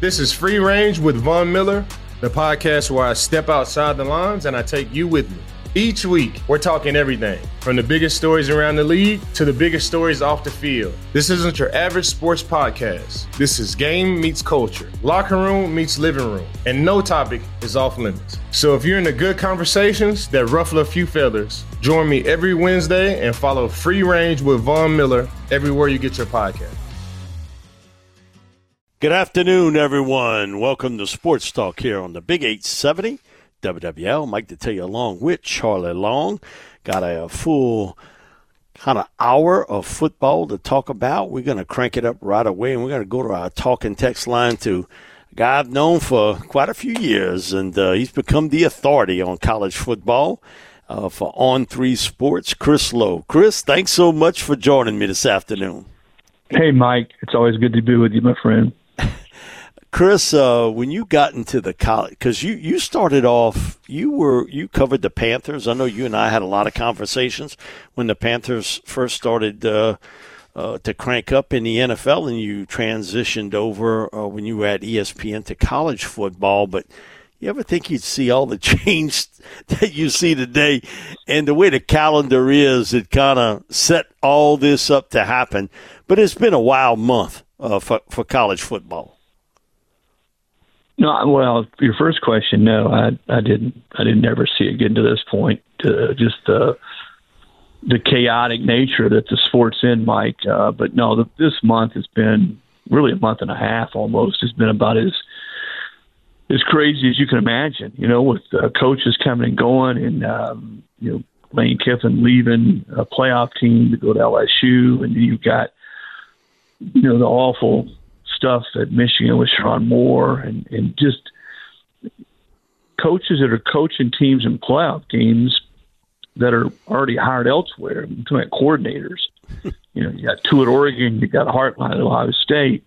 This is Free Range with Von Miller, the podcast where I step outside the lines and I take you with me. Each week, we're talking everything from the biggest stories around the league to the biggest stories off the field. This isn't your average sports podcast. This is game meets culture, locker room meets living room, and no topic is off limits. So if you're into good conversations that ruffle a few feathers, join me every Wednesday and follow Free Range with Von Miller everywhere you get your podcast. Good afternoon, everyone. Welcome to Sports Talk here on the Big 870 WWL. Mike to tell you along with Charlie Long. Got a full kind of hour of football to talk about. We're going to crank it up right away, and we're going to go to our talk and text line to a guy I've known for quite a few years, and he's become the authority on college football for On3 Sports, Chris Lowe. Chris, thanks so much for joining me this afternoon. Hey, Mike. It's always good to be with you, my friend. Chris, when you got into the college, because you started off, you covered the Panthers. I know you and I had a lot of conversations when the Panthers first started to crank up in the NFL, and you transitioned over when you were at ESPN to college football. But you ever think you'd see all the change that you see today, and the way the calendar is, it kind of set all this up to happen. But it's been a wild month for college football. No, well, your first question, no, I didn't ever see it getting to this point. Just the chaotic nature that the sport's in, Mike. But no, this month has been really a month and a half almost. It's been about as crazy as you can imagine. You know, with coaches coming and going, and Lane Kiffin leaving a playoff team to go to LSU, and then you've got the awful stuff at Michigan with Sean Moore, and just coaches that are coaching teams in playoff games that are already hired elsewhere. I'm talking about coordinators. You got two at Oregon, you got Hartline at Ohio State.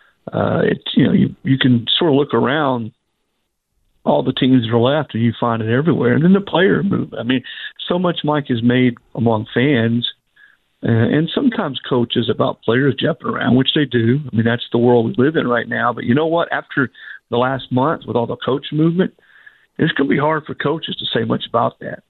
You can sort of look around all the teams that are left, and you find it everywhere. And then the player move. I mean, so much, Mike, is made among fans and sometimes coaches about players jumping around, which they do. I mean, that's the world we live in right now. But you know what? After the last month with all the coach movement, it's going to be hard for coaches to say much about that.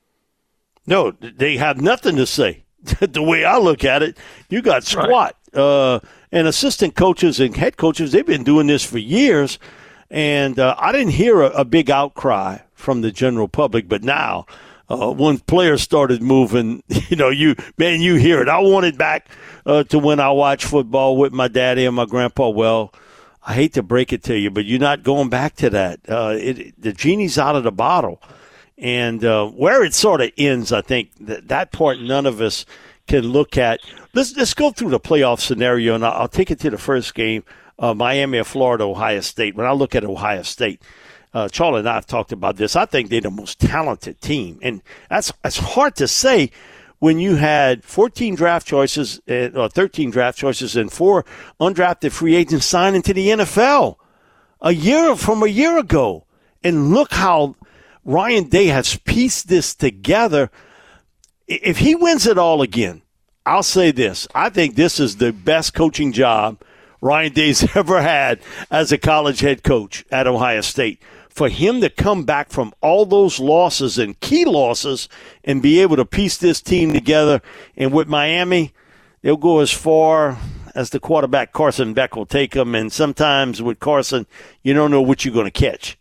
No, they have nothing to say. The way I look at it, you got squat. Right. And assistant coaches and head coaches, they've been doing this for years. And I didn't hear a big outcry from the general public, but now – when players started moving, you hear it. I want it back to when I watched football with my daddy and my grandpa. Well, I hate to break it to you, but you're not going back to that. The genie's out of the bottle. And where it sort of ends, I think, that part none of us can look at. Let's go through the playoff scenario, and I'll take it to the first game, Miami of Florida, Ohio State. When I look at Ohio State, Charlie and I have talked about this. I think they're the most talented team. And that's hard to say when you had 14 draft choices or 13 draft choices and 4 undrafted free agents sign into the NFL a year ago. And look how Ryan Day has pieced this together. If he wins it all again, I'll say this. I think this is the best coaching job Ryan Day's ever had as a college head coach at Ohio State. For him to come back from all those losses and key losses and be able to piece this team together, and with Miami, they'll go as far as the quarterback Carson Beck will take them, and sometimes with Carson, you don't know what you're going to catch.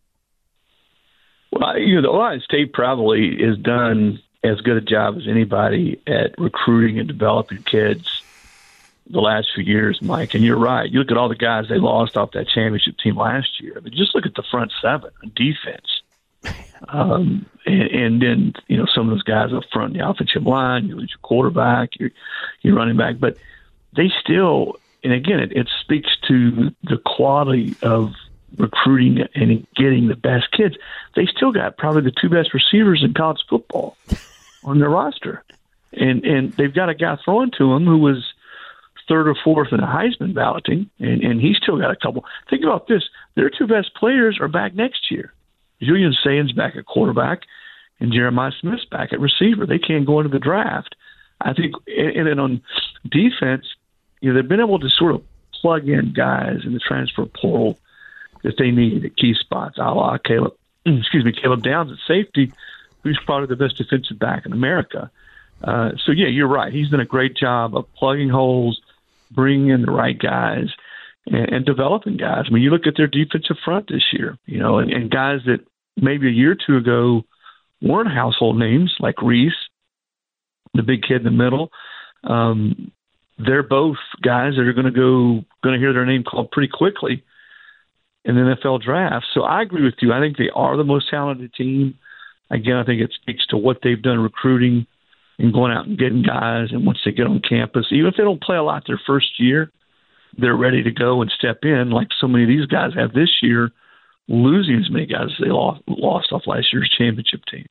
Well, the Ohio State probably has done as good a job as anybody at recruiting and developing kids the last few years, Mike. And you're right. You look at all the guys they lost off that championship team last year. I mean, just look at the front seven on defense. And then, some of those guys up front in the offensive line, you lose your quarterback, your running back. But they still, and again, it speaks to the quality of recruiting and getting the best kids. They still got probably the 2 best receivers in college football on their roster. And they've got a guy throwing to them who was third or fourth in a Heisman balloting, and he's still got a couple. Think about this. Their 2 best players are back next year. Julian Sain's back at quarterback, and Jeremiah Smith's back at receiver. They can't go into the draft. I think, and then on defense, they've been able to sort of plug in guys in the transfer portal that they need at key spots, a la Caleb Downs at safety, who's probably the best defensive back in America. So, yeah, you're right. He's done a great job of plugging holes, bringing in the right guys, and developing guys. I mean, you look at their defensive front this year, and guys that maybe a year or two ago weren't household names, like Reese, the big kid in the middle. They're both guys that are going to hear their name called pretty quickly in the NFL draft. So I agree with you. I think they are the most talented team. Again, I think it speaks to what they've done recruiting and going out and getting guys. And once they get on campus, even if they don't play a lot their first year, they're ready to go and step in like so many of these guys have this year, losing as many guys as they lost off last year's championship team.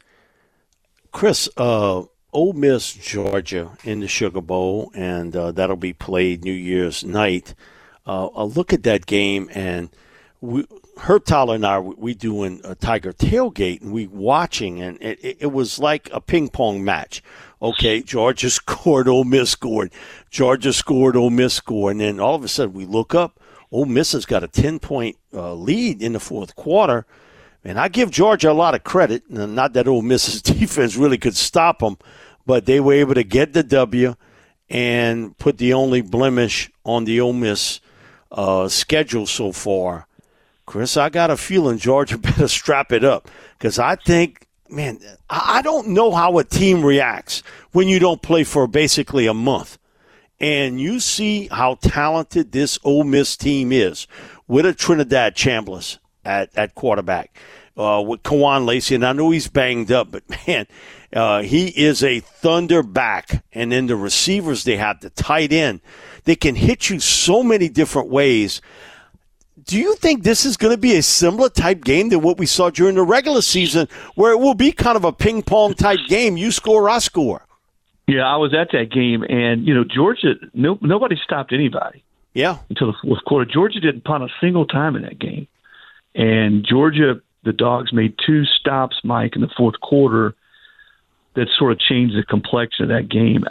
Chris, Ole Miss, Georgia in the Sugar Bowl, and that'll be played New Year's night. I'll look at that game, and Herb Tyler and I, we doing a Tiger tailgate, and we watching, and it was like a ping pong match. Okay, Georgia scored, Ole Miss scored. Georgia scored, Ole Miss scored, and then all of a sudden we look up, Ole Miss has got a 10-point lead in the fourth quarter. And I give Georgia a lot of credit. Not that Ole Miss's defense really could stop them, but they were able to get the W and put the only blemish on the Ole Miss schedule so far. Chris, I got a feeling Georgia better strap it up because I think, man, I don't know how a team reacts when you don't play for basically a month. And you see how talented this Ole Miss team is with a Trinidad Chambliss at quarterback, with Kawan Lacey, and I know he's banged up, but man, he is a thunder back. And then the receivers they have, the tight end, they can hit you so many different ways. Do you think this is going to be a similar type game to what we saw during the regular season, where it will be kind of a ping pong type game? You score, I score. Yeah, I was at that game, and Georgia, nobody stopped anybody. Yeah, until the fourth quarter, Georgia didn't punt a single time in that game. And Georgia, the Dogs, made 2 stops, Mike, in the fourth quarter that sort of changed the complexion of that game.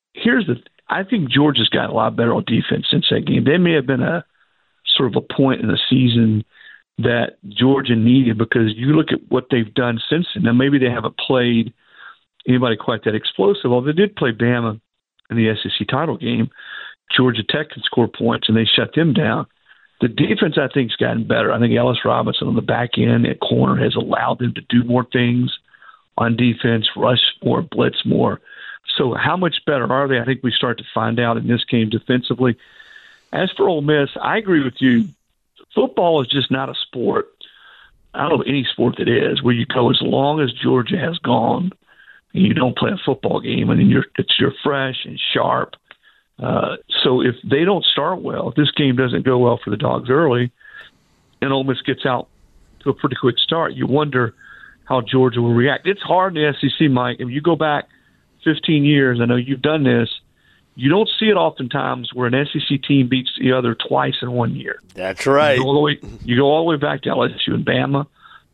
I think Georgia's got a lot better on defense since that game. There may have been a sort of a point in the season that Georgia needed, because you look at what they've done since then. Now, maybe they haven't played anybody quite that explosive, although they did play Bama in the SEC title game. Georgia Tech can score points, and they shut them down. The defense, I think, has gotten better. I think Ellis Robinson on the back end at corner has allowed them to do more things on defense, rush more, blitz more. So how much better are they? I think we start to find out in this game defensively. As for Ole Miss, I agree with you. Football is just not a sport. I don't know any sport that is, where you go as long as Georgia has gone and you don't play a football game, and you're fresh and sharp. So if they don't start well, if this game doesn't go well for the Dogs early, and Ole Miss gets out to a pretty quick start, you wonder how Georgia will react. It's hard in the SEC, Mike. If you go back 15 years, I know you've done this, you don't see it oftentimes where an SEC team beats the other twice in 1 year. That's right. You go all the way back to LSU and Bama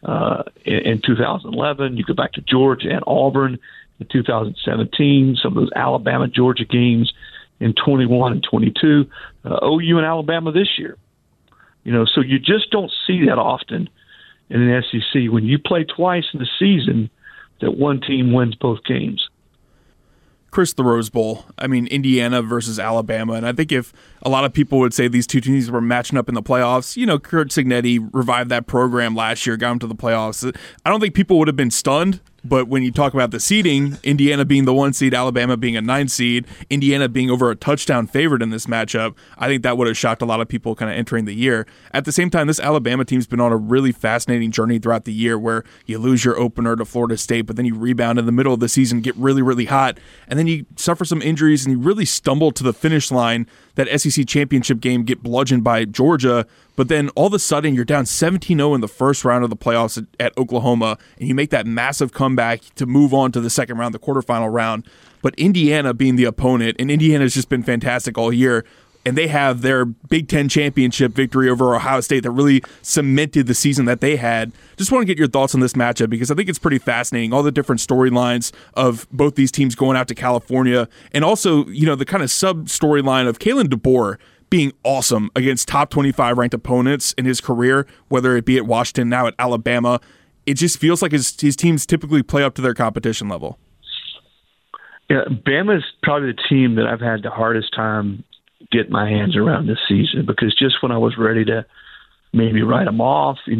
in 2011. You go back to Georgia and Auburn in 2017, some of those Alabama-Georgia games in 21 and 22, OU and Alabama this year. So you just don't see that often in an SEC. When you play twice in the season, that one team wins both games. Chris, the Rose Bowl. I mean, Indiana versus Alabama. And I think if a lot of people would say these two teams were matching up in the playoffs, Curt Cignetti revived that program last year, got them to the playoffs. I don't think people would have been stunned. But when you talk about the seeding, Indiana being the 1 seed, Alabama being a 9 seed, Indiana being over a touchdown favorite in this matchup, I think that would have shocked a lot of people kind of entering the year. At the same time, this Alabama team's been on a really fascinating journey throughout the year where you lose your opener to Florida State, but then you rebound in the middle of the season, get really, really hot, and then you suffer some injuries and you really stumble to the finish line, that SEC championship game, get bludgeoned by Georgia, but then all of a sudden you're down 17-0 in the first round of the playoffs at Oklahoma, and you make that massive comeback to move on to the second round, the quarterfinal round. But Indiana being the opponent, and Indiana's just been fantastic all year, and they have their Big Ten championship victory over Ohio State that really cemented the season that they had. Just want to get your thoughts on this matchup because I think it's pretty fascinating, all the different storylines of both these teams going out to California, and also, the kind of sub-storyline of Kalen DeBoer being awesome against top 25 ranked opponents in his career, whether it be at Washington, now at Alabama. It just feels like his teams typically play up to their competition level. Yeah, Bama's probably the team that I've had the hardest time getting my hands around this season, because just when I was ready to maybe write them off, they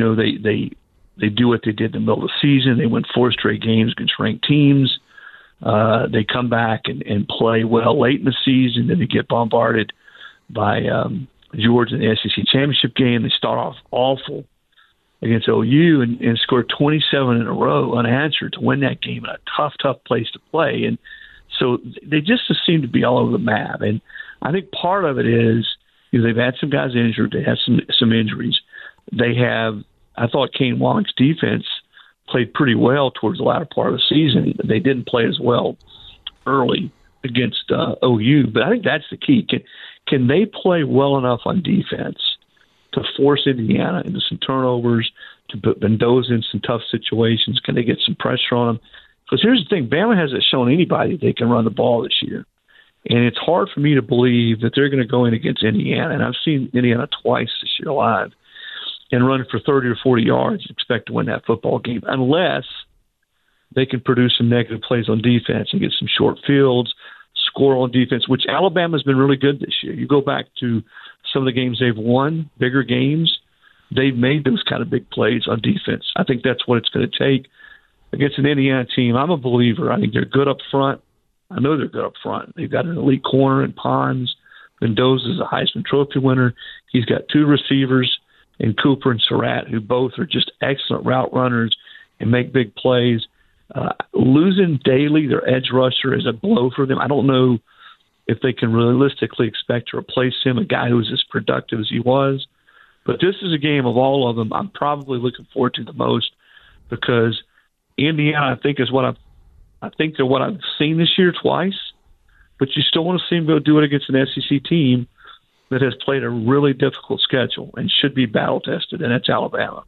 do what they did in the middle of the season. They win 4 straight games against ranked teams. They come back and play well late in the season, then they get bombarded by Georgia in the SEC championship game. They start off awful against OU and score 27 in a row unanswered to win that game in a tough place to play. And so they just seem to be all over the map. And I think part of it is they've had some guys injured. They had some injuries. They have, I thought Kane Wong's defense played pretty well towards the latter part of the season. They didn't play as well early against OU, but I think that's the key. Can they play well enough on defense to force Indiana into some turnovers, to put Mendoza in some tough situations? Can they get some pressure on them? Because here's the thing, Bama hasn't shown anybody they can run the ball this year. And it's hard for me to believe that they're going to go in against Indiana, and I've seen Indiana twice this year live, and run for 30 or 40 yards and expect to win that football game, unless they can produce some negative plays on defense and get some short fields, score on defense, which Alabama's been really good this year. You go back to some of the games they've won, bigger games, they've made those kind of big plays on defense. I think that's what it's going to take against an Indiana team. I'm a believer. I think they're good up front. I know they're good up front. They've got an elite corner in Pons. Mendoza's a Heisman Trophy winner. He's got 2 receivers in Cooper and Surratt, who both are just excellent route runners and make big plays. Losing Daly, their edge rusher, is a blow for them. I don't know if they can realistically expect to replace him, a guy who was as productive as he was. But this is a game of all of them I'm probably looking forward to the most, because Indiana, I think they're what I've seen this year twice, but you still want to see them go do it against an SEC team that has played a really difficult schedule and should be battle-tested, and that's Alabama.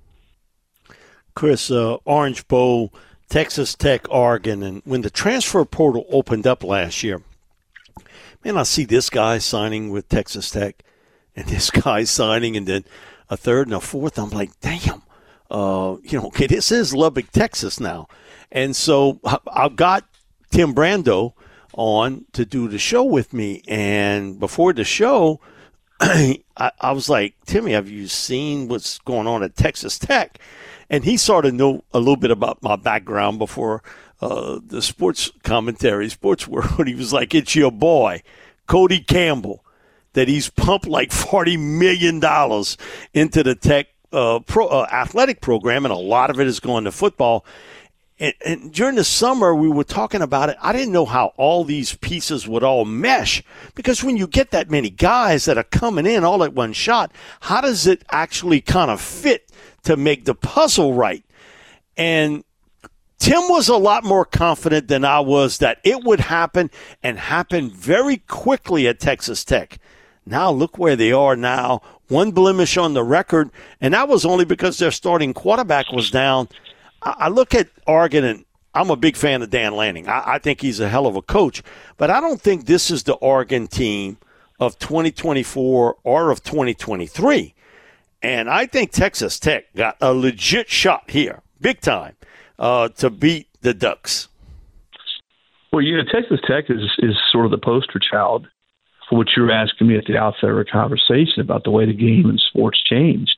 Chris, Orange Bowl, Texas Tech, Oregon, and when the transfer portal opened up last year, man, I see this guy signing with Texas Tech and this guy signing, and then a third and a fourth. I'm like, damn, okay, this is Lubbock, Texas now. And so I've got Tim Brando on to do the show with me, and before the show, I was like, Timmy, have you seen what's going on at Texas Tech? And he sort of knew a little bit about my background before the sports commentary, sports world. He was like, it's your boy, Cody Campbell, that he's pumped like $40 million into the Tech athletic program, and a lot of it is going to football. And during the summer, we were talking about it. I didn't know how all these pieces would all mesh, because when you get that many guys that are coming in all at one shot, how does it actually kind of fit to make the puzzle right? And Tim was a lot more confident than I was that it would happen, and happen very quickly at Texas Tech. Now look where they are now, 1 blemish on the record, and that was only because their starting quarterback was down. I look at Oregon, and I'm a big fan of Dan Lanning. I think he's a hell of a coach, but I don't think this is the Oregon team of 2024 or of 2023. And I think Texas Tech got a legit shot here, big time, to beat the Ducks. Well, Texas Tech is sort of the poster child for what you were asking me at the outset of our conversation about the way the game and sports changed.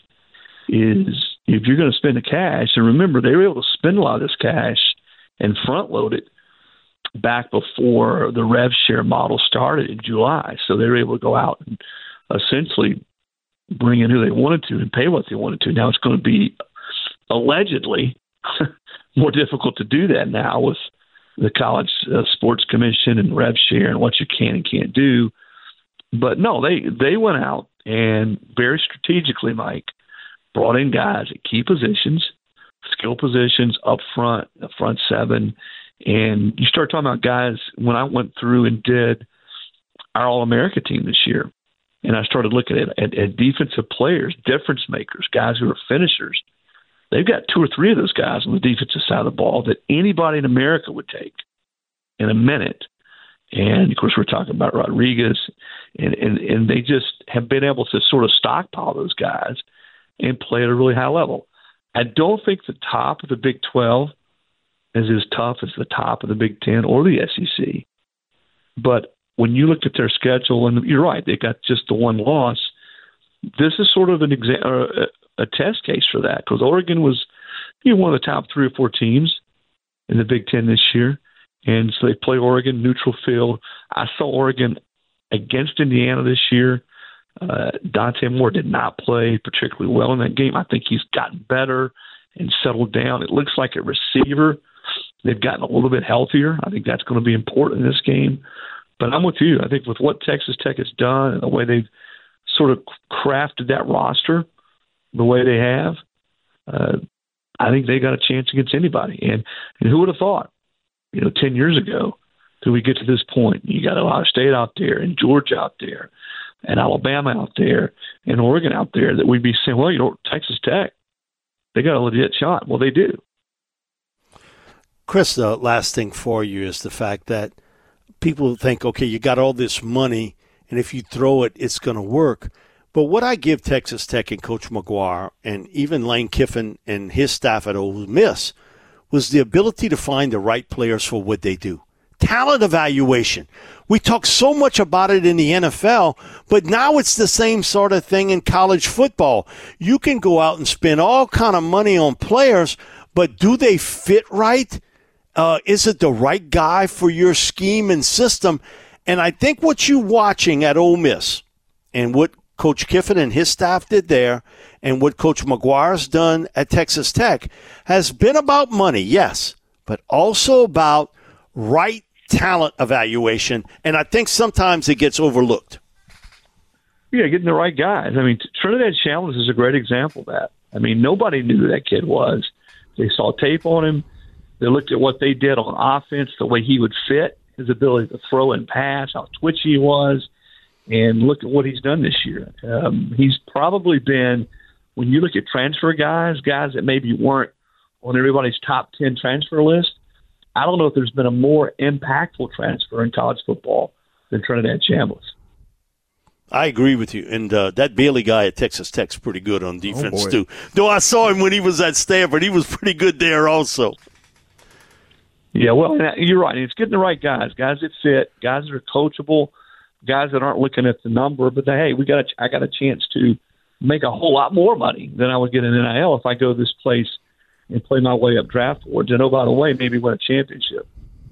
Is if you're going to spend the cash, and remember, they were able to spend a lot of this cash and front load it back before the rev share model started in July. So they were able to go out and essentially bring in who they wanted to and pay what they wanted to. Now it's going to be allegedly more difficult to do that now with the College Sports Commission and rev share and what you can and can't do. But no, they went out and very strategically, Mike, brought in guys at key positions, skill positions, up front, the front 7. And you start talking about guys, when I went through and did our All-America team this year, and I started looking at defensive players, difference makers, guys who are finishers, they've got 2 or 3 of those guys on the defensive side of the ball that anybody in America would take in a minute. And, of course, we're talking about Rodriguez And they just have been able to sort of stockpile those guys and play at a really high level. I don't think the top of the Big 12 is as tough as the top of the Big 10 or the SEC. But when you look at their schedule, and you're right, they got just the one loss, this is sort of a test case for that, because Oregon was one of the top 3 or 4 teams in the Big 10 this year. And so they play Oregon neutral field. I saw Oregon against Indiana this year. Dante Moore did not play particularly well in that game. I think he's gotten better and settled down. It looks like a receiver. They've gotten a little bit healthier. I think that's going to be important in this game. But I'm with you. I think with what Texas Tech has done and the way they've sort of crafted that roster the way they have, I think they got a chance against anybody. And who would have thought, 10 years ago, till we get to this point, you got Ohio State out there and Georgia out there and Alabama out there and Oregon out there, that we'd be saying, well, Texas Tech, they got a legit shot. Well, they do. Chris, the last thing for you is the fact that people think, okay, you got all this money, and if you throw it, it's going to work. But what I give Texas Tech and Coach McGuire and even Lane Kiffin and his staff at Ole Miss was the ability to find the right players for what they do. Talent evaluation. We talk so much about it in the NFL, but now it's the same sort of thing in college football. You can go out and spend all kind of money on players, but do they fit right? Is it the right guy for your scheme and system? And I think what you're watching at Ole Miss and what Coach Kiffin and his staff did there and what Coach McGuire's done at Texas Tech has been about money, yes, but also about right talent evaluation, and I think sometimes it gets overlooked. Yeah, getting the right guys. I mean, Trinidad Chalmers is a great example of that. I mean, nobody knew who that kid was. They saw tape on him. They looked at what they did on offense, the way he would fit, his ability to throw and pass, how twitchy he was, and look at what he's done this year. He's probably been, when you look at transfer guys that maybe weren't on everybody's top 10 transfer list, I don't know if there's been a more impactful transfer in college football than Trinidad Chambliss. I agree with you. And that Bailey guy at Texas Tech's pretty good on defense, too. Though I saw him when he was at Stanford. He was pretty good there also. Yeah, well, you're right. It's getting the right guys that fit, guys that are coachable, guys that aren't looking at the number, but I got a chance to make a whole lot more money than I would get in NIL if I go to this place and play my way up draft boards. And, oh, by the way, maybe win a championship.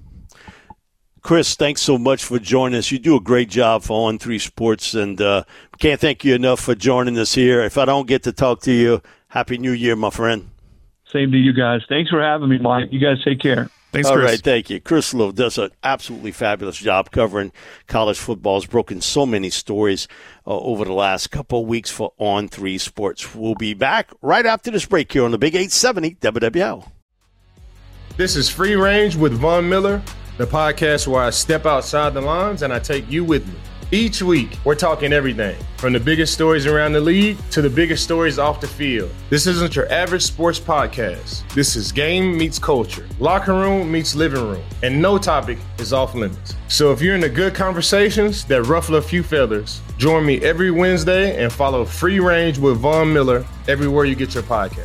Chris, thanks so much for joining us. You do a great job for On3 Sports, and can't thank you enough for joining us here. If I don't get to talk to you, Happy New Year, my friend. Same to you guys. Thanks for having me, Mike. You guys take care. Thanks, All Chris. right, thank you. Chris Lowe does an absolutely fabulous job covering college football. Has broken so many stories over the last couple of weeks for On3 Sports. We'll be back right after this break here on the Big 870 WWL. This is Free Range with Von Miller, the podcast where I step outside the lines and I take you with me. Each week, we're talking everything from the biggest stories around the league to the biggest stories off the field. This isn't your average sports podcast. This is game meets culture, locker room meets living room, and no topic is off limits. So if you're into good conversations that ruffle a few feathers, join me every Wednesday and follow Free Range with Von Miller everywhere you get your podcast.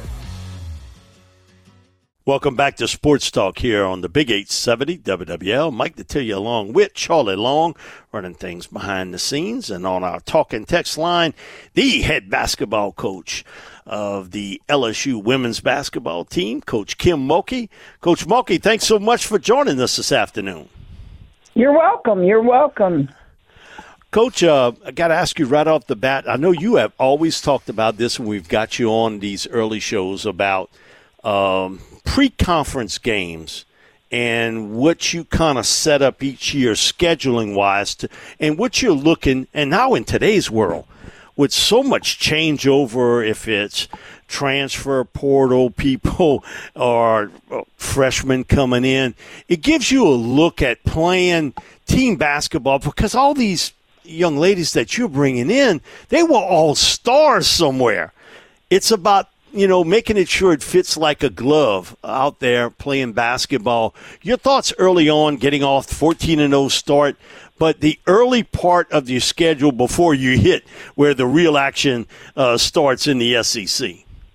Welcome back to Sports Talk here on the Big 870 WWL. Mike Detillier along with Charlie Long, running things behind the scenes. And on our talking text line, the head basketball coach of the LSU women's basketball team, Coach Kim Mulkey. Coach Mulkey, thanks so much for joining us this afternoon. You're welcome. You're welcome. Coach, I got to ask you right off the bat, I know you have always talked about this when we've got you on these early shows about pre-conference games and what you kind of set up each year scheduling-wise and what you're looking, and now in today's world, with so much changeover, if it's transfer portal people or freshmen coming in, it gives you a look at playing team basketball because all these young ladies that you're bringing in, they were all stars somewhere. It's about making it sure it fits like a glove out there playing basketball. Your thoughts early on, getting off 14-0 start, but the early part of your schedule before you hit where the real action starts in the SEC?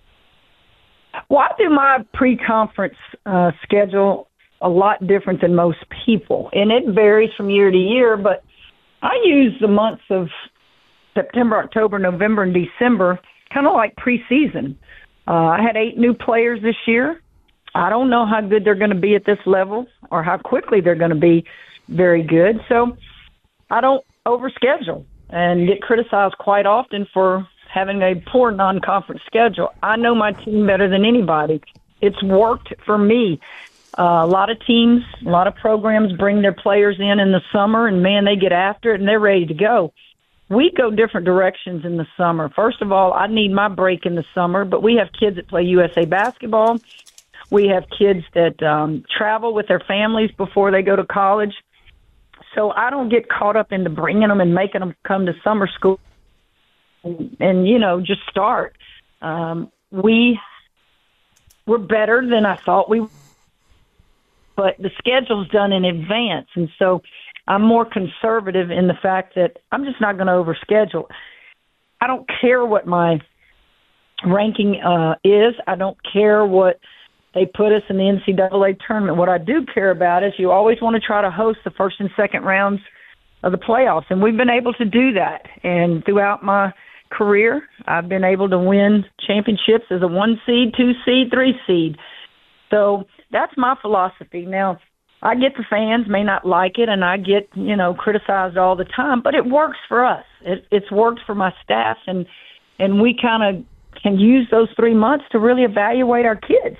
Well, I do my pre-conference schedule a lot different than most people, and it varies from year to year, but I use the months of September, October, November, and December kind of like preseason. I had 8 new players this year. I don't know how good they're going to be at this level or how quickly they're going to be very good, so I don't overschedule and get criticized quite often for having a poor non-conference schedule. I know my team better than anybody. It's worked for me. A lot of teams, a lot of programs bring their players in the summer, and, man, they get after it, and they're ready to go. We go different directions in the summer. First of all, I need my break in the summer, but we have kids that play USA basketball. We have kids that travel with their families before they go to college. So I don't get caught up into bringing them and making them come to summer school and just start. We're better than I thought we were. But the schedule's done in advance, and so I'm more conservative in the fact that I'm just not going to overschedule. I don't care what my ranking is. I don't care what they put us in the NCAA tournament. What I do care about is you always want to try to host the first and second rounds of the playoffs, and we've been able to do that. And throughout my career, I've been able to win championships as a 1 seed, 2 seed, 3 seed. So that's my philosophy. Now, I get the fans may not like it, and I get, criticized all the time, but it works for us. It's worked for my staff, and we kind of can use those 3 months to really evaluate our kids.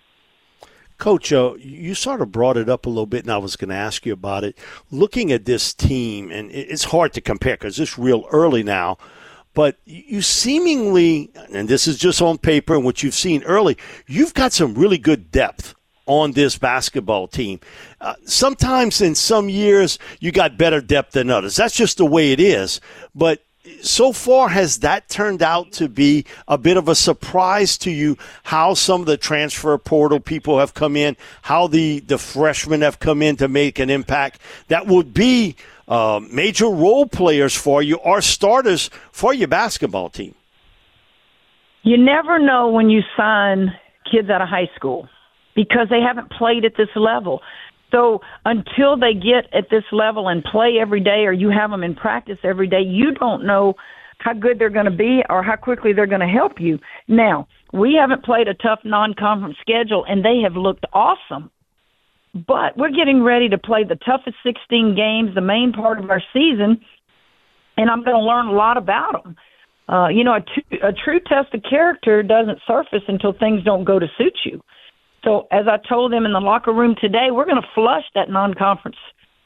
Coach, you sort of brought it up a little bit, and I was going to ask you about it. Looking at this team, and it's hard to compare because it's real early now, but you seemingly, and this is just on paper and what you've seen early, you've got some really good depth on this basketball team. Sometimes in some years you got better depth than others. That's just the way it is. But so far, has that turned out to be a bit of a surprise to you, how some of the transfer portal people have come in, how the freshmen have come in to make an impact that would be major role players for you or starters for your basketball team? You never know when you sign kids out of high school because they haven't played at this level. So until they get at this level and play every day or you have them in practice every day, you don't know how good they're going to be or how quickly they're going to help you. Now, we haven't played a tough non-conference schedule, and they have looked awesome. But we're getting ready to play the toughest 16 games, the main part of our season, and I'm going to learn a lot about them. A true test of character doesn't surface until things don't go to suit you. So as I told them in the locker room today, we're going to flush that non-conference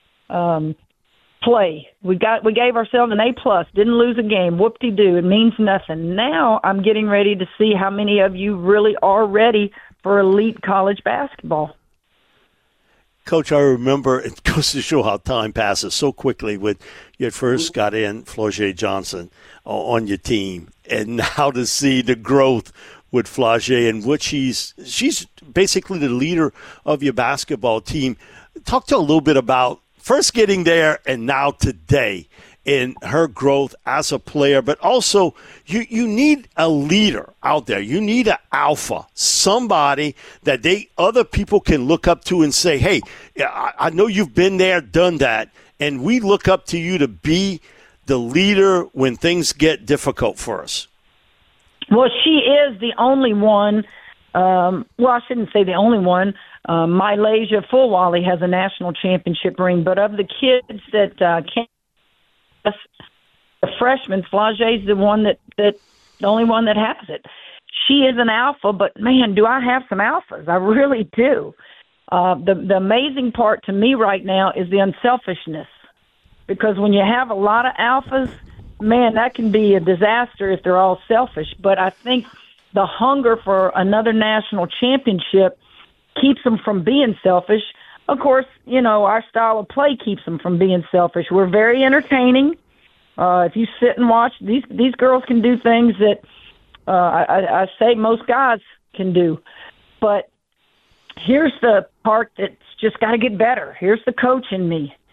play. We gave ourselves an A+, didn't lose a game, whoop-de-doo, it means nothing. Now I'm getting ready to see how many of you really are ready for elite college basketball. Coach, I remember, it goes to show how time passes so quickly when you first got in Flau'jae Johnson on your team, and now to see the growth with Flau'jae and what she's basically the leader of your basketball team. Talk to a little bit about first getting there and now today in her growth as a player, but also you need a leader out there. You need an alpha, somebody that other people can look up to and say, hey, I know you've been there, done that, and we look up to you to be the leader when things get difficult for us. Well, she is the only one. I shouldn't say the only one. Mylasia Fulwally has a national championship ring, but of the kids that came, the freshmen, Flau'jae's the one the only one that has it. She is an alpha, but man, do I have some alphas? I really do. The amazing part to me right now is the unselfishness, because when you have a lot of alphas, man, that can be a disaster if they're all selfish. But I think the hunger for another national championship keeps them from being selfish. Of course, our style of play keeps them from being selfish. We're very entertaining. If you sit and watch, these girls can do things that I say most guys can do. But here's the part that's just got to get better. Here's the coach in me.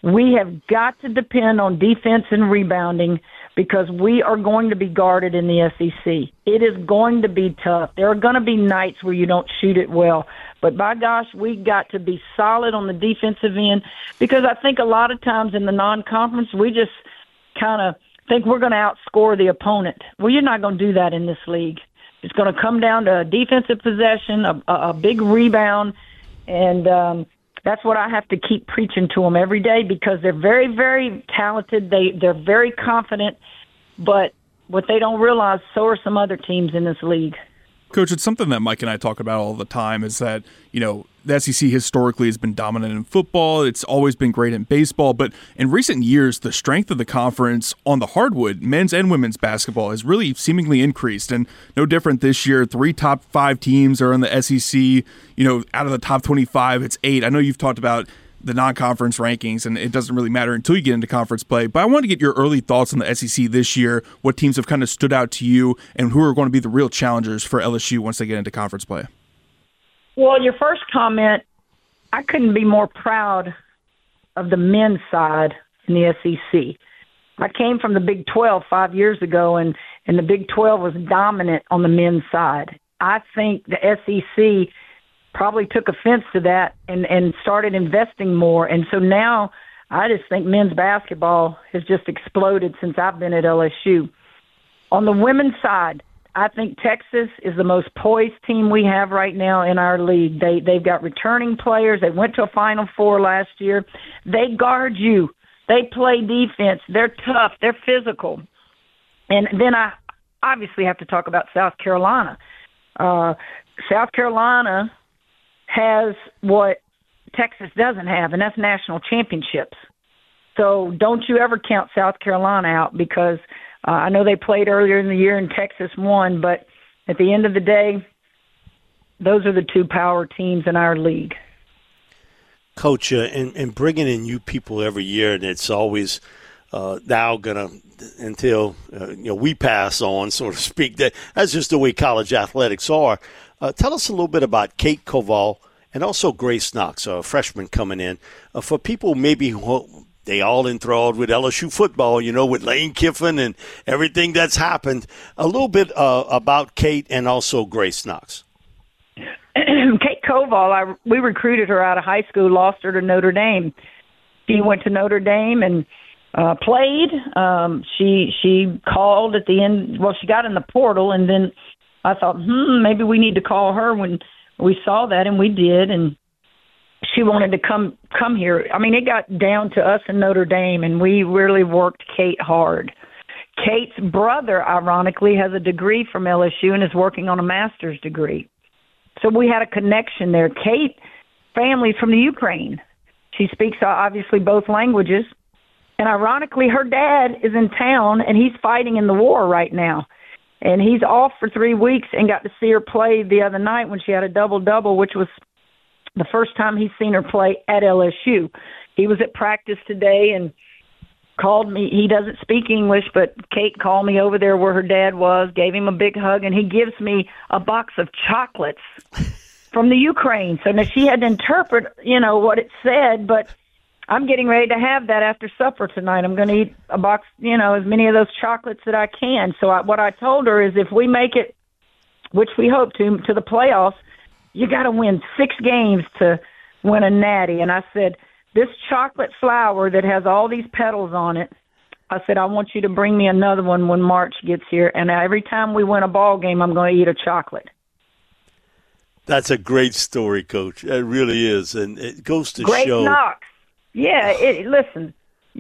We have got to depend on defense and rebounding because we are going to be guarded in the SEC. It is going to be tough. There are going to be nights where you don't shoot it well. But by gosh, we got to be solid on the defensive end because I think a lot of times in the non-conference, we just kind of think we're going to outscore the opponent. Well, you're not going to do that in this league. It's going to come down to a defensive possession, a big rebound, and that's what I have to keep preaching to them every day because they're very, very talented. They're very confident, but what they don't realize, so are some other teams in this league. Coach, it's something that Mike and I talk about all the time is that, the SEC historically has been dominant in football. It's always been great in baseball. But in recent years, the strength of the conference on the hardwood, men's and women's basketball, has really seemingly increased. And no different this year. 3 top 5 teams are in the SEC. Out of the top 25, it's 8. I know you've talked about the non-conference rankings, and it doesn't really matter until you get into conference play. But I want to get your early thoughts on the SEC this year, what teams have kind of stood out to you, and who are going to be the real challengers for LSU once they get into conference play. Well, your first comment, I couldn't be more proud of the men's side in the SEC. I came from the Big 12 5 years ago, and the Big 12 was dominant on the men's side. I think the SEC probably took offense to that and started investing more. And so now I just think men's basketball has just exploded since I've been at LSU. On the women's side, I think Texas is the most poised team we have right now in our league. They've got returning players. They went to a Final Four last year. They guard you. They play defense. They're tough. They're physical. And then I obviously have to talk about South Carolina. South Carolina has what Texas doesn't have, and that's national championships. So don't you ever count South Carolina out because I know they played earlier in the year and Texas won, but at the end of the day, those are the 2 power teams in our league. Coach, and bringing in new people every year, and it's always now going to, until we pass on, so to speak, that's just the way college athletics are. Tell us a little bit about Kate Koval and also Grace Knox, a freshman coming in. For people maybe who they all enthralled with LSU football, with Lane Kiffin and everything that's happened. A little bit about Kate and also Grace Knox. Kate Koval, we recruited her out of high school, lost her to Notre Dame. She went to Notre Dame and played. She called at the end. Well, she got in the portal, and then I thought, maybe we need to call her when we saw that, and we did, and she wanted to come here. I mean, it got down to us in Notre Dame, and we really worked Kate hard. Kate's brother, ironically, has a degree from LSU and is working on a master's degree. So we had a connection there. Kate, family's from the Ukraine. She speaks, obviously, both languages. And ironically, her dad is in town, and he's fighting in the war right now. And he's off for 3 weeks and got to see her play the other night when she had a double-double, which was the first time he's seen her play at LSU. He was at practice today and called me. He doesn't speak English, but Kate called me over there where her dad was, gave him a big hug, and he gives me a box of chocolates from the Ukraine. So now she had to interpret, what it said, but I'm getting ready to have that after supper tonight. I'm going to eat a box, as many of those chocolates that I can. So what I told her is if we make it, which we hope to the playoffs, you got to win 6 games to win a natty. And I said, this chocolate flower that has all these petals on it, I said, I want you to bring me another one when March gets here. And every time we win a ball game, I'm going to eat a chocolate. That's a great story, Coach. It really is. And it goes to Grace show. Knox. Yeah, listen,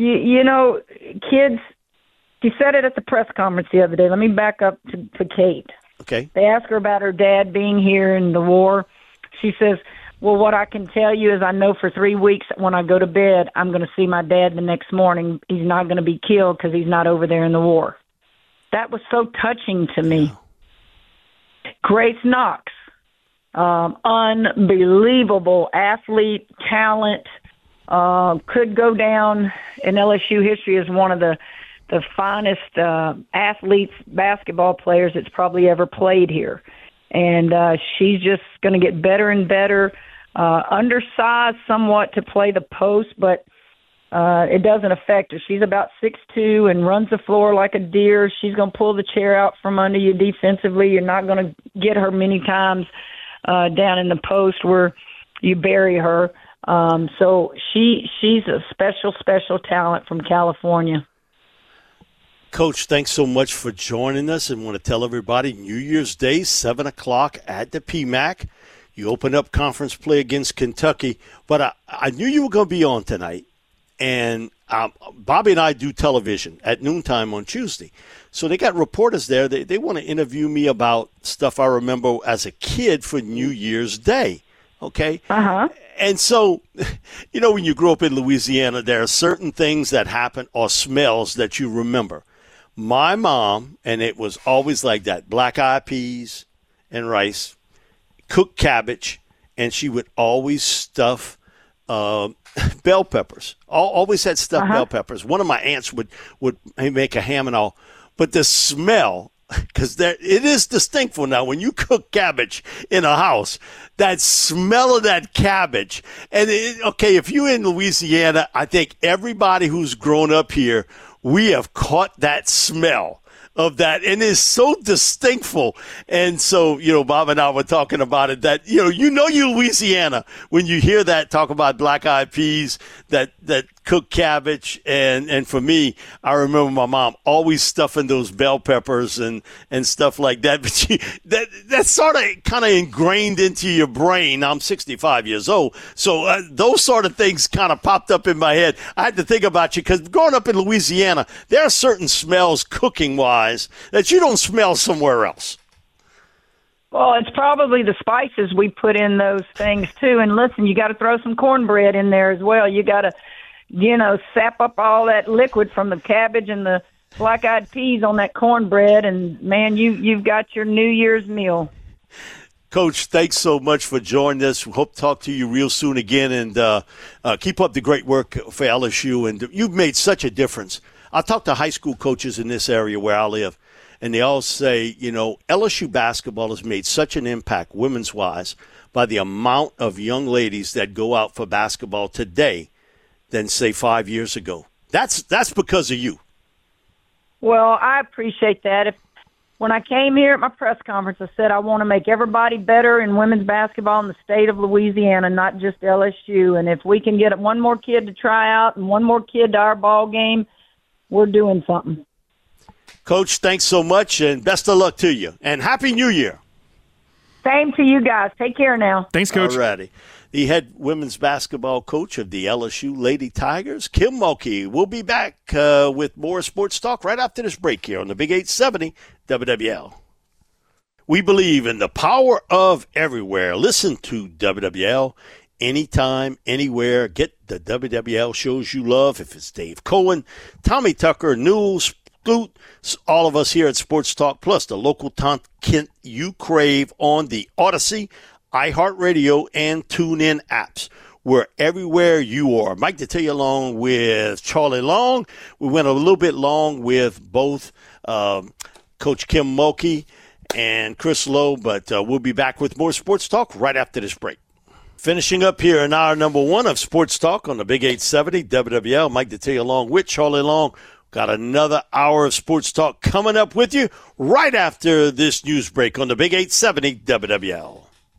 kids, she said it at the press conference the other day. Let me back up to Kate. Okay. They asked her about her dad being here in the war. She says, well, what I can tell you is I know for 3 weeks when I go to bed, I'm going to see my dad the next morning. He's not going to be killed because he's not over there in the war. That was so touching to me. Yeah. Grace Knox, unbelievable athlete, talent, could go down in LSU history as one of the finest athletes, basketball players that's probably ever played here. And she's just going to get better and better, undersized somewhat to play the post, but it doesn't affect her. She's about 6'2" and runs the floor like a deer. She's going to pull the chair out from under you defensively. You're not going to get her many times down in the post where you bury her. So she's a special talent from California. Coach, thanks so much for joining us, and want to tell everybody New Year's Day, 7 o'clock at the PMAC. You open up conference play against Kentucky, but I knew you were going to be on tonight, and Bobby and I do television at noontime on Tuesday. So they got reporters there. They want to interview me about stuff I remember as a kid for New Year's Day, okay? Uh-huh. And so, you know, when you grow up in Louisiana, there are certain things that happen or smells that you remember. My mom, and it was always like that, black-eyed peas and rice, cooked cabbage, and she would always stuff bell peppers. Always had stuffed bell peppers. One of my aunts would make a ham and all. But the smell, because it is distinctful now when you cook cabbage in a house, that smell of that cabbage. And, if you're in Louisiana, I think everybody who's grown up here, we have caught that smell of that, and it's so distinctful. And so, Bob and I were talking about it, that, you Louisiana, when you hear that, talk about black-eyed peas, that cooked cabbage, and for me, I remember my mom always stuffing those bell peppers and stuff like that. But that's sort of kind of ingrained into your brain. I'm 65 years old, so those sort of things kind of popped up in my head. I had to think about you, because growing up in Louisiana, there are certain smells cooking-wise that you don't smell somewhere else. Well, it's probably the spices we put in those things, too. And listen, you got to throw some cornbread in there as well. You got to, sap up all that liquid from the cabbage and the black-eyed peas on that cornbread. And, man, you've got your New Year's meal. Coach, thanks so much for joining us. We hope to talk to you real soon again. And keep up the great work for LSU. And you've made such a difference. I talk to high school coaches in this area where I live, and they all say, LSU basketball has made such an impact, women's-wise, by the amount of young ladies that go out for basketball today than, say, 5 years ago. That's because of you. Well, I appreciate that. When I came here at my press conference, I said I want to make everybody better in women's basketball in the state of Louisiana, not just LSU. And if we can get one more kid to try out and one more kid to our ball game, we're doing something. Coach, thanks so much, and best of luck to you. And Happy New Year. Same to you guys. Take care now. Thanks, Coach. All righty. The head women's basketball coach of the LSU Lady Tigers, Kim Mulkey. We'll be back with more sports talk right after this break here on the Big 870 WWL. We believe in the power of everywhere. Listen to WWL anytime, anywhere. Get the WWL shows you love. If it's Dave Cohen, Tommy Tucker, Newell, Scoot, all of us here at Sports Talk, plus the local content you crave on the Odyssey, iHeartRadio, and TuneIn apps. We're everywhere you are. Mike Detillier along with Charlie Long. We went a little bit long with both Coach Kim Mulkey and Chris Lowe, but we'll be back with more Sports Talk right after this break. Finishing up here in hour number one of Sports Talk on the Big 870 WWL. Mike Detillier along with Charlie Long. Got another hour of Sports Talk coming up with you right after this news break on the Big 870 WWL.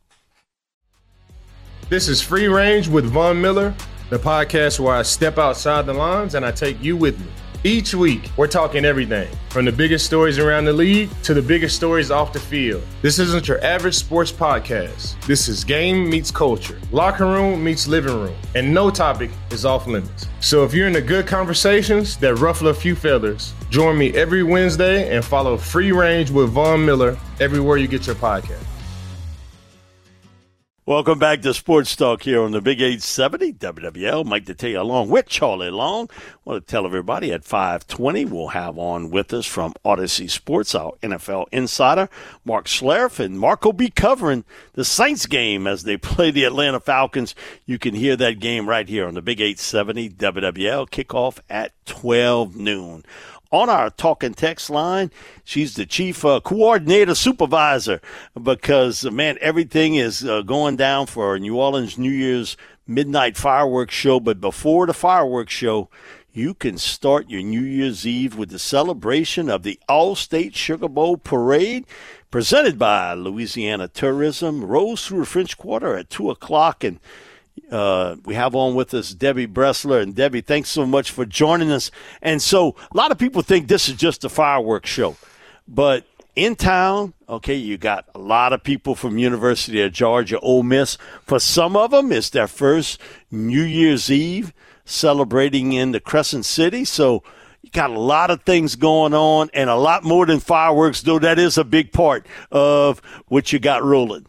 This is Free Range with Von Miller, the podcast where I step outside the lines and I take you with me. Each week, we're talking everything from the biggest stories around the league to the biggest stories off the field. This isn't your average sports podcast. This is game meets culture, locker room meets living room, and no topic is off limits. So if you're into good conversations that ruffle a few feathers, join me every Wednesday and follow Free Range with Von Miller everywhere you get your podcast. Welcome back to Sports Talk here on the Big 870 WWL. Mike Detillier along with Charlie Long. I want to tell everybody at 5:20 we'll have on with us from Odyssey Sports, our NFL insider, Mark Schlereth. And Mark will be covering the Saints game as they play the Atlanta Falcons. You can hear that game right here on the Big 870 WWL. Kickoff at 12 noon. On our talk and text line, she's the chief coordinator supervisor because, man, everything is going down for New Orleans New Year's midnight fireworks show. But before the fireworks show, you can start your New Year's Eve with the celebration of the All-State Sugar Bowl Parade, presented by Louisiana Tourism. Rolls through the French Quarter at 2 o'clock, and we have on with us Debbie Bressler. And Debbie, thanks so much for joining us. And so a lot of people think this is just a fireworks show, but in town, okay, you got a lot of people from University of Georgia, Ole Miss. For some of them, it's their first New Year's Eve celebrating in the Crescent City. So you got a lot of things going on, and a lot more than fireworks, though that is a big part of what you got rolling.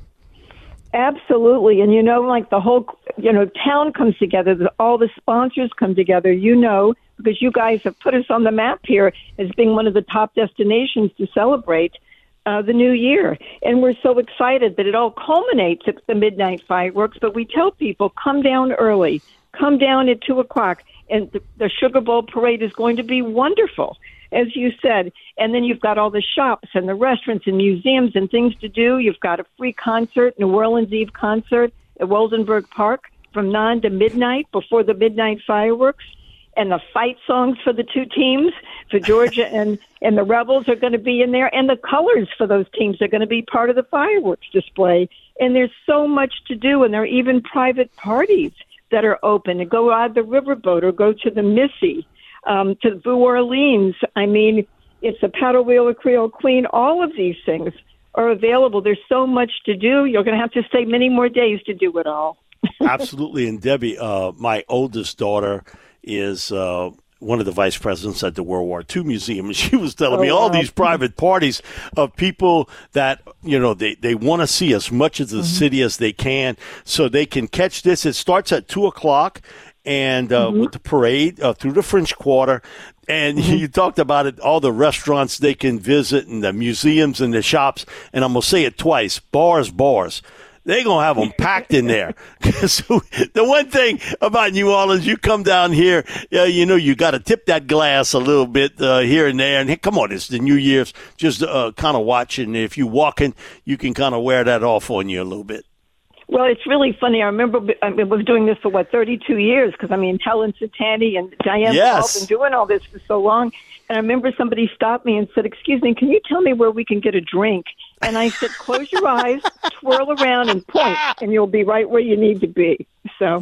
Absolutely. And, like the whole, town comes together. All the sponsors come together, because you guys have put us on the map here as being one of the top destinations to celebrate the new year. And we're so excited that it all culminates at the midnight fireworks. But we tell people, come down early. Come down at 2 o'clock. And the Sugar Bowl parade is going to be wonderful, as you said. And then you've got all the shops and the restaurants and museums and things to do. You've got a free concert, New Orleans Eve concert at Wildenberg Park from 9 to midnight before the midnight fireworks. And the fight songs for the two teams, for Georgia and the Rebels, are going to be in there. And the colors for those teams are going to be part of the fireworks display. And there's so much to do. And there are even private parties that are open, to go ride the riverboat or go to the Missy, to New Orleans. I mean, it's a Paddle Wheel of Creole Queen. All of these things are available. There's so much to do. You're going to have to stay many more days to do it all. Absolutely. And Debbie, my oldest daughter is one of the vice presidents at the World War II Museum, and she was telling me all these private parties of people that, they want to see as much of the city as they can so they can catch this. It starts at 2 o'clock and with the parade through the French Quarter. And you talked about it, all the restaurants they can visit and the museums and the shops. And I'm going to say it twice, bars. They're going to have them packed in there. So the one thing about New Orleans, you come down here, you got to tip that glass a little bit here and there. And hey, come on, it's the New Year's. Just kind of watching. If you're walking, you can kind of wear that off on you a little bit. Well, it's really funny. I remember I was doing this for, 32 years, because, Helen Satani and Diane have all been doing all this for so long. And I remember somebody stopped me and said, "Excuse me, can you tell me where we can get a drink?" And I said, "Close your eyes, twirl around, and point, and you'll be right where you need to be." So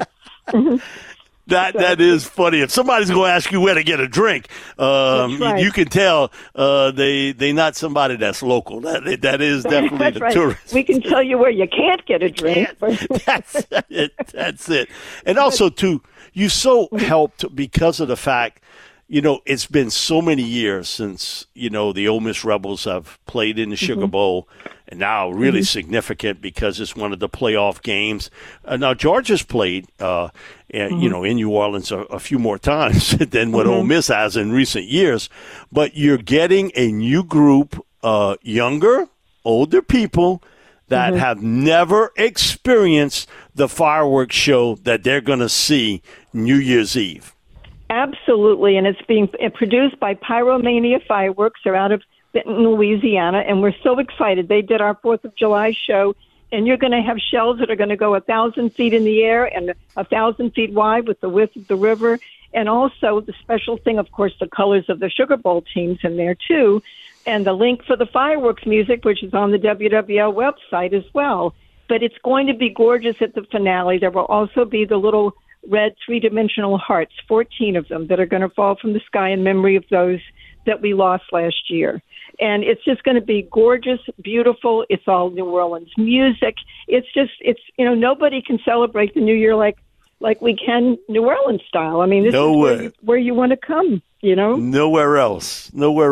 that is funny. If somebody's going to ask you where to get a drink, right. you can tell they not somebody that's local. That is definitely that's the right. tourist. We can tell you where you can't get a drink. That's it. That's it. And also, too, you so helped because of the fact, it's been so many years since, the Ole Miss Rebels have played in the Sugar Bowl, and now really significant because it's one of the playoff games. Now, Georgia's played, in New Orleans a few more times than what Ole Miss has in recent years. But you're getting a new group, younger, older people that have never experienced the fireworks show that they're going to see New Year's Eve. Absolutely, and it's being produced by Pyromania Fireworks. They're out of Benton, Louisiana, and we're so excited. They did our 4th of July show, and you're going to have shells that are going to go 1,000 feet in the air and 1,000 feet wide with the width of the river. And also the special thing, of course, the colors of the Sugar Bowl teams in there, too, and the link for the fireworks music, which is on the WWL website as well. But it's going to be gorgeous at the finale. There will also be the little red three-dimensional hearts, 14 of them, that are going to fall from the sky in memory of those that we lost last year. And it's just going to be gorgeous, beautiful. It's all New Orleans music. It's nobody can celebrate the New Year like we can New Orleans style. I mean, this is where you want to come, Nowhere else.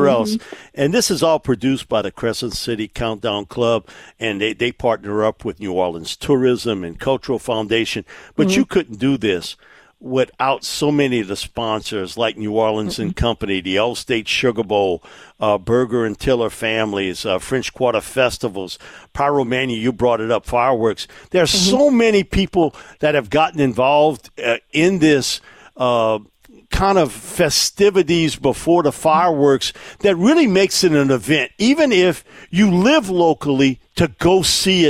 And this is all produced by the Crescent City Countdown Club, and they partner up with New Orleans Tourism and Cultural Foundation. But you couldn't do this without so many of the sponsors like New Orleans and Company, the All-State Sugar Bowl, Burger and Tiller Families, French Quarter Festivals, Pyromania, you brought it up, fireworks. There are so many people that have gotten involved in this kind of festivities before the fireworks that really makes it an event, even if you live locally, to go see it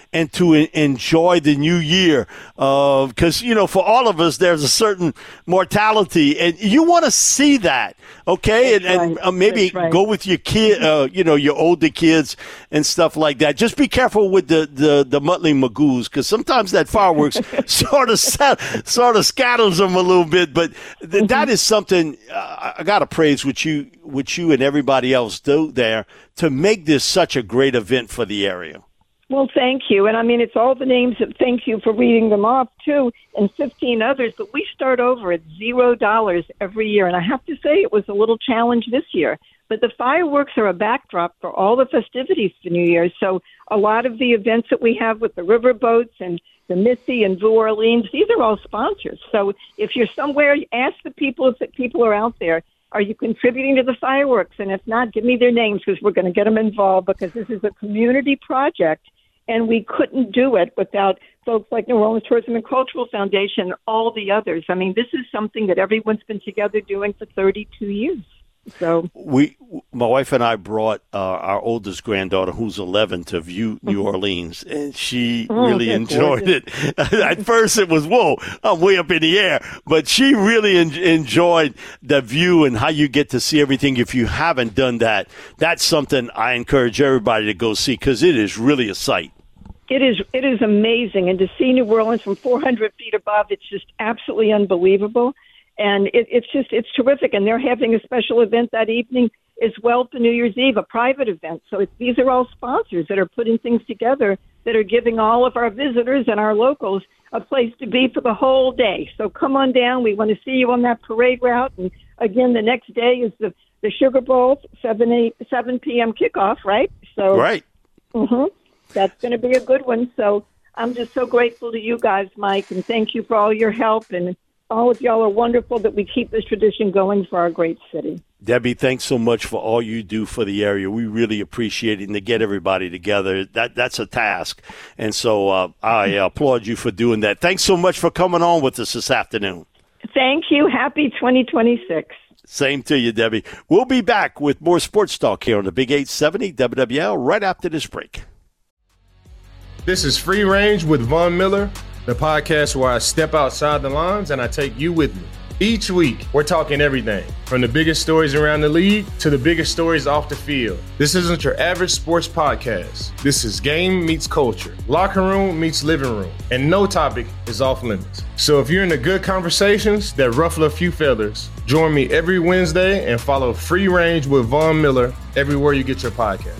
and to enjoy the new year. Because, for all of us, there's a certain mortality, and you want to see that, okay? And maybe go with your kid, your older kids and stuff like that. Just be careful with the Muttley Magoos, because sometimes that fireworks sort of scatters them a little bit. But that is something I got to praise what you and everybody else do there to make this such a great event for the area. Well, thank you. And it's all the names that thank you for reading them off, too, and 15 others. But we start over at $0 every year. And I have to say it was a little challenge this year. But the fireworks are a backdrop for all the festivities for New Year's. So a lot of the events that we have with the riverboats and the Missy and New Orleans, these are all sponsors. So if you're somewhere, ask the people if the people are out there. Are you contributing to the fireworks? And if not, give me their names, because we're going to get them involved, because this is a community project. And we couldn't do it without folks like New Orleans Tourism and Cultural Foundation and all the others. This is something that everyone's been together doing for 32 years. So my wife and I brought our oldest granddaughter, who's 11, to view New Orleans, and she really enjoyed it. At first, it was, whoa, I'm way up in the air, but she really enjoyed the view and how you get to see everything. If you haven't done that, that's something I encourage everybody to go see, because it is really a sight. It is amazing, and to see New Orleans from 400 feet above, it's just absolutely unbelievable. And it's terrific. And they're having a special event that evening as well for New Year's Eve, a private event. So these are all sponsors that are putting things together that are giving all of our visitors and our locals a place to be for the whole day. So come on down. We want to see you on that parade route. And again, the next day is the Sugar Bowl, 7 p.m. kickoff, right? So right. That's going to be a good one. So I'm just so grateful to you guys, Mike, and thank you for all your help. And all of y'all are wonderful that we keep this tradition going for our great city. Debbie, thanks so much for all you do for the area. We really appreciate it, and to get everybody together, that's a task. And so I applaud you for doing that. Thanks so much for coming on with us this afternoon. Thank you. Happy 2026. Same to you, Debbie. We'll be back with more sports talk here on the Big 870 WWL right after this break. This is Free Range with Von Miller, the podcast where I step outside the lines and I take you with me. Each week, we're talking everything from the biggest stories around the league to the biggest stories off the field. This isn't your average sports podcast. This is game meets culture, locker room meets living room, and no topic is off limits. So if you're into good conversations that ruffle a few feathers, join me every Wednesday and follow Free Range with Von Miller everywhere you get your podcast.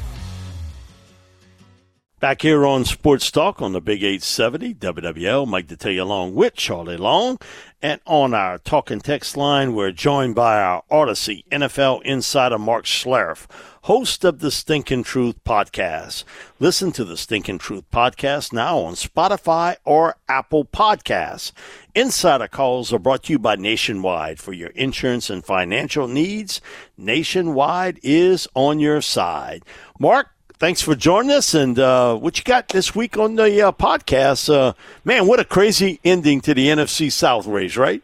Back here on Sports Talk on the Big 870 WWL, Mike Detillier along with Charlie Long. And on our talk and text line, we're joined by our Odyssey NFL insider Mark Schlereth, host of the Stinkin' Truth podcast. Listen to the Stinkin' Truth podcast now on Spotify or Apple Podcasts. Insider calls are brought to you by Nationwide. For your insurance and financial needs, Nationwide is on your side. Mark, thanks for joining us, and what you got this week on the podcast? Man, what a crazy ending to the NFC South race, right?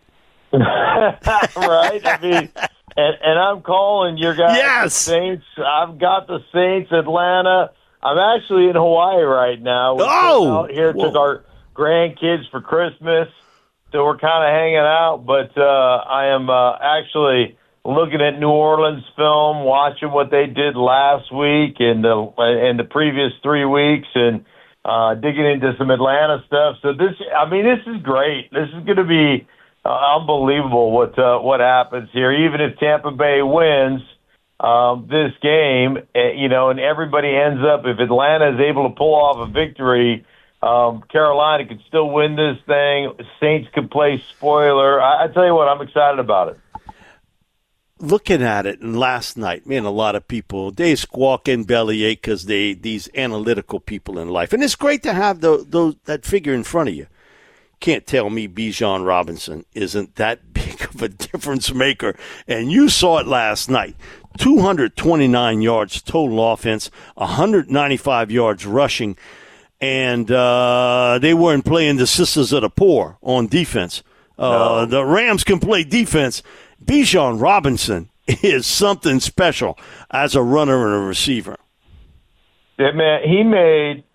Right. And I'm calling your guys. Yes. The Saints. I've got the Saints, Atlanta. I'm actually in Hawaii right now. We're out here, took our grandkids for Christmas, so we're kind of hanging out. But I am actually looking at New Orleans film, watching what they did last week and the previous 3 weeks, and digging into some Atlanta stuff. So this is great. This is going to be unbelievable what happens here. Even if Tampa Bay wins this game, and everybody ends up, if Atlanta is able to pull off a victory, Carolina could still win this thing. Saints could play spoiler. I tell you what, I'm excited about it. Looking at it, and last night, man, a lot of people, they squawk and bellyache because these analytical people in life. And it's great to have that figure in front of you. Can't tell me Bijan Robinson isn't that big of a difference maker. And you saw it last night. 229 yards total offense, 195 yards rushing. And they weren't playing the Sisters of the Poor on defense. No. The Rams can play defense. Bijan Robinson is something special as a runner and a receiver. Yeah, man, he made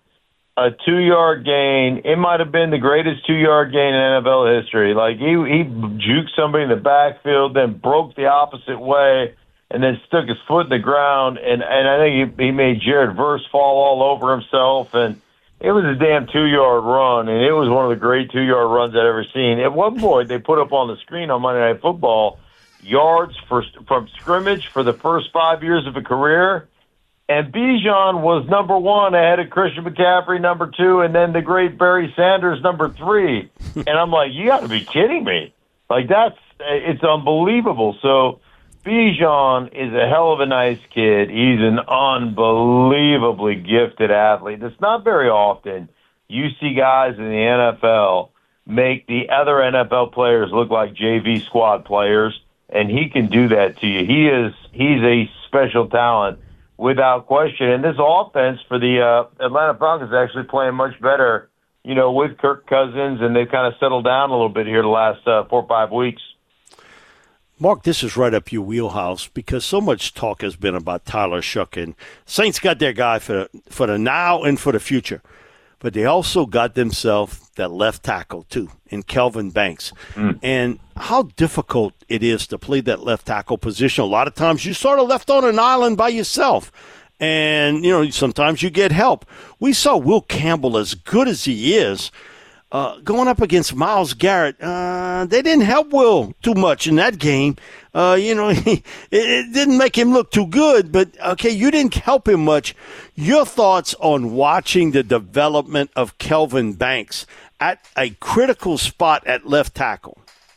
a 2-yard gain. It might have been the greatest 2-yard gain in NFL history. Like, he juked somebody in the backfield, then broke the opposite way, and then stuck his foot in the ground. And I think he made Jared Verse fall all over himself. And it was a damn 2-yard run, and it was one of the great 2-yard runs I'd ever seen. At one point, they put up on the screen on Monday Night Football yards from scrimmage for the first 5 years of a career. And Bijan was number 1 ahead of Christian McCaffrey, number 2, and then the great Barry Sanders, number 3. And I'm like, you got to be kidding me. Like, it's unbelievable. So Bijan is a hell of a nice kid. He's an unbelievably gifted athlete. It's not very often you see guys in the NFL make the other NFL players look like JV squad players, and he can do that to you. He's a special talent without question. And this offense for the Atlanta Falcons is actually playing much better, with Kirk Cousins, and they've kind of settled down a little bit here the last 4 or 5 weeks. Mark, this is right up your wheelhouse because so much talk has been about Tyler Shough, and Saints got their guy for the now and for the future. But they also got themselves that left tackle, too, in Kelvin Banks. And how difficult it is to play that left tackle position. A lot of times you sort of left on an island by yourself. And, sometimes you get help. We saw Will Campbell, as good as he is, going up against Myles Garrett. They didn't help Will too much in that game. It didn't make him look too good, but, okay, you didn't help him much. Your thoughts on watching the development of Kelvin Banks at a critical spot at left tackle?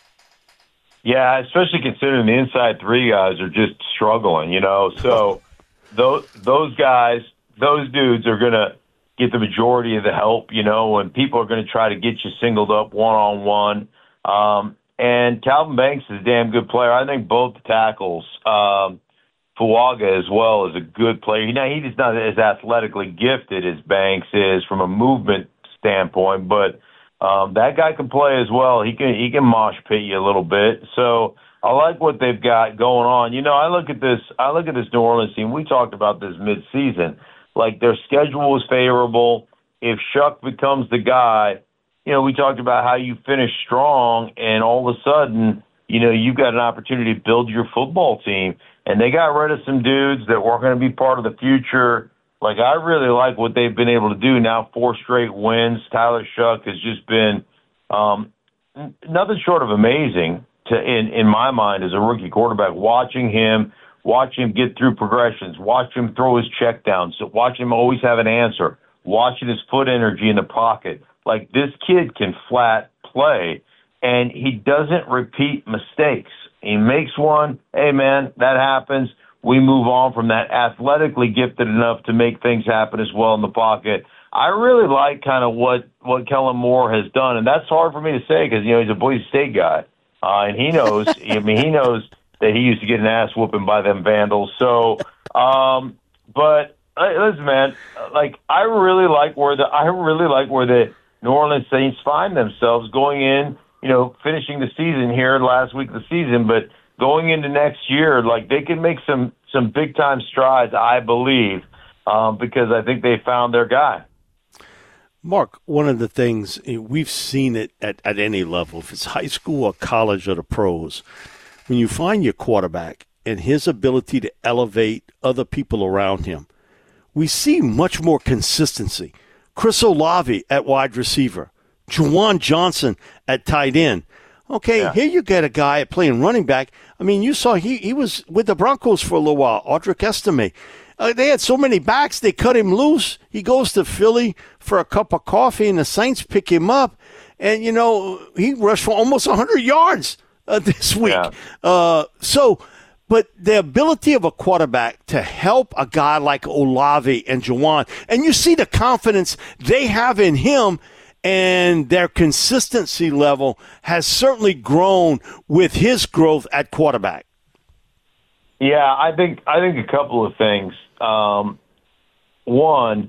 Yeah, especially considering the inside 3 guys are just struggling, So those guys, those dudes are going to get the majority of the help, and people are going to try to get you singled up one-on-one. And Calvin Banks is a damn good player. I think both tackles, Fuaga as well, is a good player. Now, he's not as athletically gifted as Banks is from a movement standpoint, but that guy can play as well. He can mosh pit you a little bit. So I like what they've got going on. I look at this New Orleans team. We talked about this midseason. Like, their schedule is favorable. If Shough becomes the guy, we talked about how you finish strong, and all of a sudden, you've got an opportunity to build your football team. And they got rid of some dudes that weren't going to be part of the future. Like, I really like what they've been able to do now, 4 straight wins. Tyler Shough has just been nothing short of amazing in my mind as a rookie quarterback. Watch him get through progressions, watch him throw his checkdowns, watch him always have an answer, watching his foot energy in the pocket. Like, this kid can flat play, and he doesn't repeat mistakes. He makes one, hey, man, that happens. We move on from that. Athletically gifted enough to make things happen as well in the pocket. I really like kind of what Kellen Moore has done, and that's hard for me to say because, he's a Boise State guy, and he knows, he knows that he used to get an ass whooping by them Vandals. So, but listen, man, like, I really like where the New Orleans Saints find themselves going in, finishing the season here last week of the season, but going into next year, like, they can make some big time strides, I believe, because I think they found their guy. Mark, one of the things we've seen it at any level, if it's high school or college or the pros, when you find your quarterback and his ability to elevate other people around him, we see much more consistency. Chris Olave at wide receiver, Juwan Johnson at tight end. Okay, yeah. Here you get a guy playing running back. I mean, you saw he was with the Broncos for a little while, Audric Estime. They had so many backs, they cut him loose. He goes to Philly for a cup of coffee, and the Saints pick him up. And, he rushed for almost 100 yards this week. Yeah. But the ability of a quarterback to help a guy like Olave and Juwan, and you see the confidence they have in him, and their consistency level has certainly grown with his growth at quarterback. Yeah, I think a couple of things. One,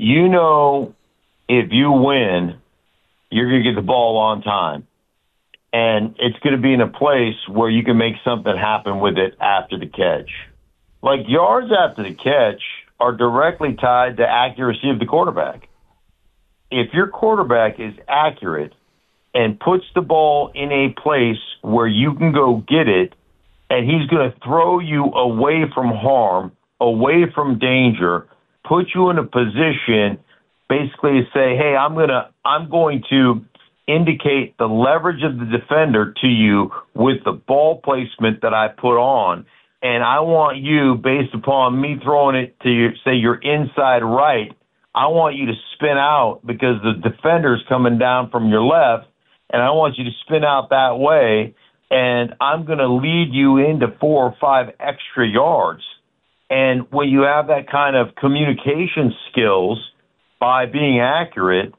if you win, you're going to get the ball on time. And it's going to be in a place where you can make something happen with it after the catch. Like, yards after the catch are directly tied to accuracy of the quarterback. if your quarterback is accurate and puts the ball in a place where you can go get it, and he's going to throw you away from harm, away from danger, put you in a position basically to say, hey, I'm going to indicate the leverage of the defender to you with the ball placement that I put on. And I want you, based upon me throwing it to you, say you're inside right, I want you to spin out because the defender's coming down from your left, and I want you to spin out that way, and I'm going to lead you into 4 or 5 extra yards. And when you have that kind of communication skills by being accurate,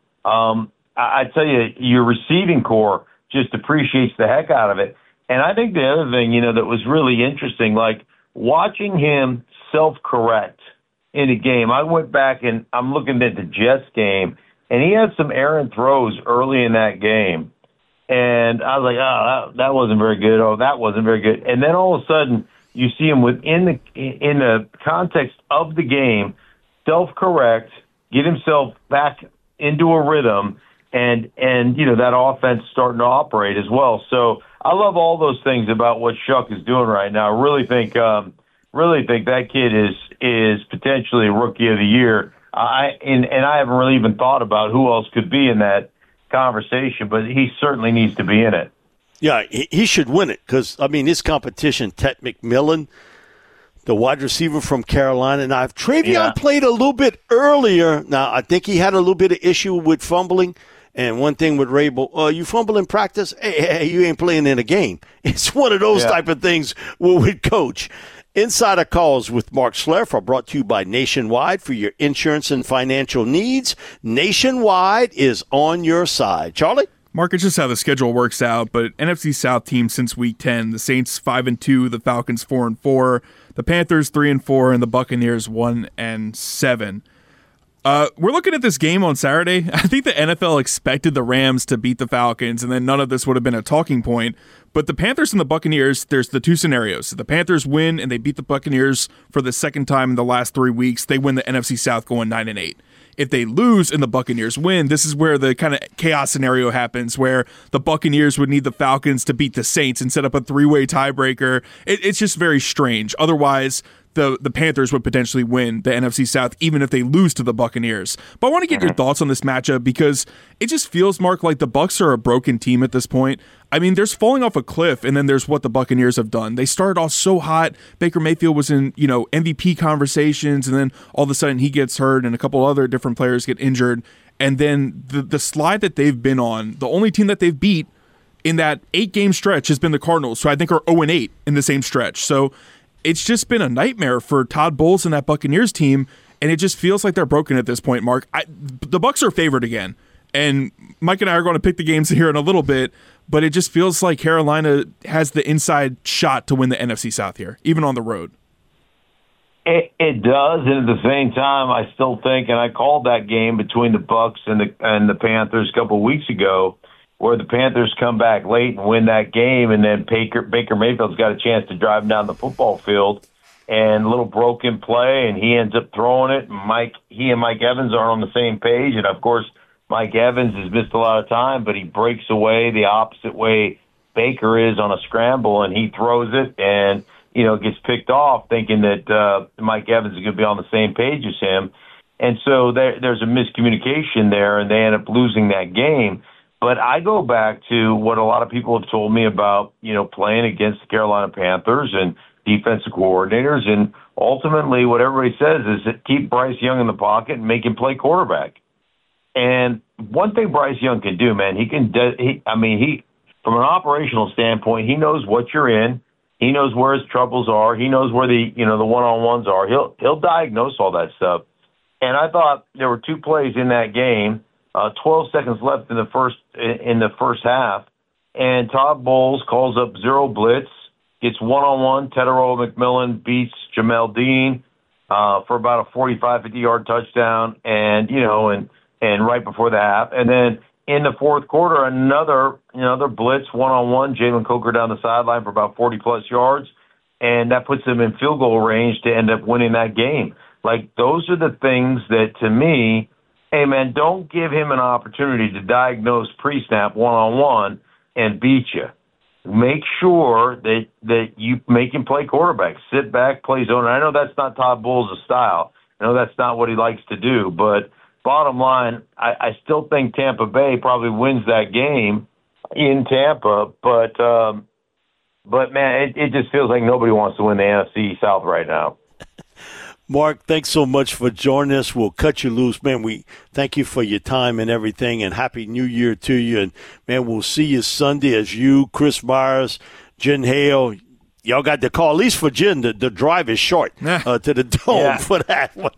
I tell you, your receiving core just appreciates the heck out of it. And I think the other thing, that was really interesting, like watching him self-correct in a game. I went back and I'm looking at the Jets game, and he had some errant throws early in that game. And I was like, oh, that wasn't very good. Oh, that wasn't very good. And then all of a sudden, you see him in the context of the game, self-correct, get himself back into a rhythm, and that offense starting to operate as well. So I love all those things about what Shough is doing right now. I really think that kid is potentially Rookie of the Year. I haven't really even thought about who else could be in that conversation, but he certainly needs to be in it. Yeah, he should win it because, his competition, Ted McMillan, the wide receiver from Carolina. Now, if Travion played a little bit earlier, now I think he had a little bit of issue with fumbling. And one thing with Rabel, you fumble in practice, hey, you ain't playing in a game. It's one of those type of things with Coach. Insider Calls with Mark Schlereth are brought to you by Nationwide for your insurance and financial needs. Nationwide is on your side. Charlie? Mark, it's just how the schedule works out, but NFC South teams since Week 10, the Saints 5-2, the Falcons 4-4, the Panthers 3-4, and the Buccaneers 1-7. We're looking at this game on Saturday. I think the NFL expected the Rams to beat the Falcons, and then none of this would have been a talking point. But the Panthers and the Buccaneers, there's the two scenarios. The Panthers win, and they beat the Buccaneers for the second time in the last 3 weeks. They win the NFC South going 9-8. If they lose and the Buccaneers win, this is where the kind of chaos scenario happens, where the Buccaneers would need the Falcons to beat the Saints and set up a 3-way tiebreaker. It's just very strange. Otherwise, the Panthers would potentially win the NFC South even if they lose to the Buccaneers. But I want to get your thoughts on this matchup because it just feels, Mark, like the Bucs are a broken team at this point. There's falling off a cliff, and then there's what the Buccaneers have done. They started off so hot. Baker Mayfield was in, MVP conversations, and then all of a sudden he gets hurt, and a couple other different players get injured. And then the slide that they've been on, the only team that they've beat in that 8-game stretch has been the Cardinals, who I think are 0-8 in the same stretch. So it's just been a nightmare for Todd Bowles and that Buccaneers team, and it just feels like they're broken at this point, Mark. The Bucs are favored again, and Mike and I are going to pick the games here in a little bit, but it just feels like Carolina has the inside shot to win the NFC South here, even on the road. It does, and at the same time, I still think, and I called that game between the Bucs and the Panthers a couple of weeks ago, where the Panthers come back late and win that game, and then Baker Mayfield's got a chance to drive him down the football field, and a little broken play, and he ends up throwing it, and he and Mike Evans aren't on the same page, and of course, Mike Evans has missed a lot of time, but he breaks away the opposite way Baker is on a scramble, and he throws it and, gets picked off thinking that Mike Evans is going to be on the same page as him. And so there's a miscommunication there, and they end up losing that game. But I go back to what a lot of people have told me about, playing against the Carolina Panthers and defensive coordinators. And ultimately what everybody says is that keep Bryce Young in the pocket and make him play quarterback. And one thing Bryce Young can do, man, he from an operational standpoint, he knows what you're in. He knows where his troubles are. He knows where the one-on-ones are. He'll diagnose all that stuff. And I thought there were 2 plays in that game, 12 seconds left in the first half, and Todd Bowles calls up 0 blitz, gets one-on-one. Tetairoa McMillan beats Jamel Dean for about a 45, 50-yard touchdown, and right before the half. And then in the fourth quarter, another blitz, one-on-one, Jalen Coker down the sideline for about 40-plus yards, and that puts them in field goal range to end up winning that game. Like, those are the things that, to me, hey, man, don't give him an opportunity to diagnose pre-snap one-on-one and beat you. Make sure that you make him play quarterback. Sit back, play zone. I know that's not Todd Bowles' style. I know that's not what he likes to do. But bottom line, I still think Tampa Bay probably wins that game in Tampa. But man, it just feels like nobody wants to win the NFC South right now. Mark, thanks so much for joining us. We'll cut you loose, man. We thank you for your time and everything, and Happy New Year to you. And, man, we'll see you Sunday as you, Chris Myers, Jen Hale. Y'all got the call. At least for Jen, the drive is short to the Dome for that one.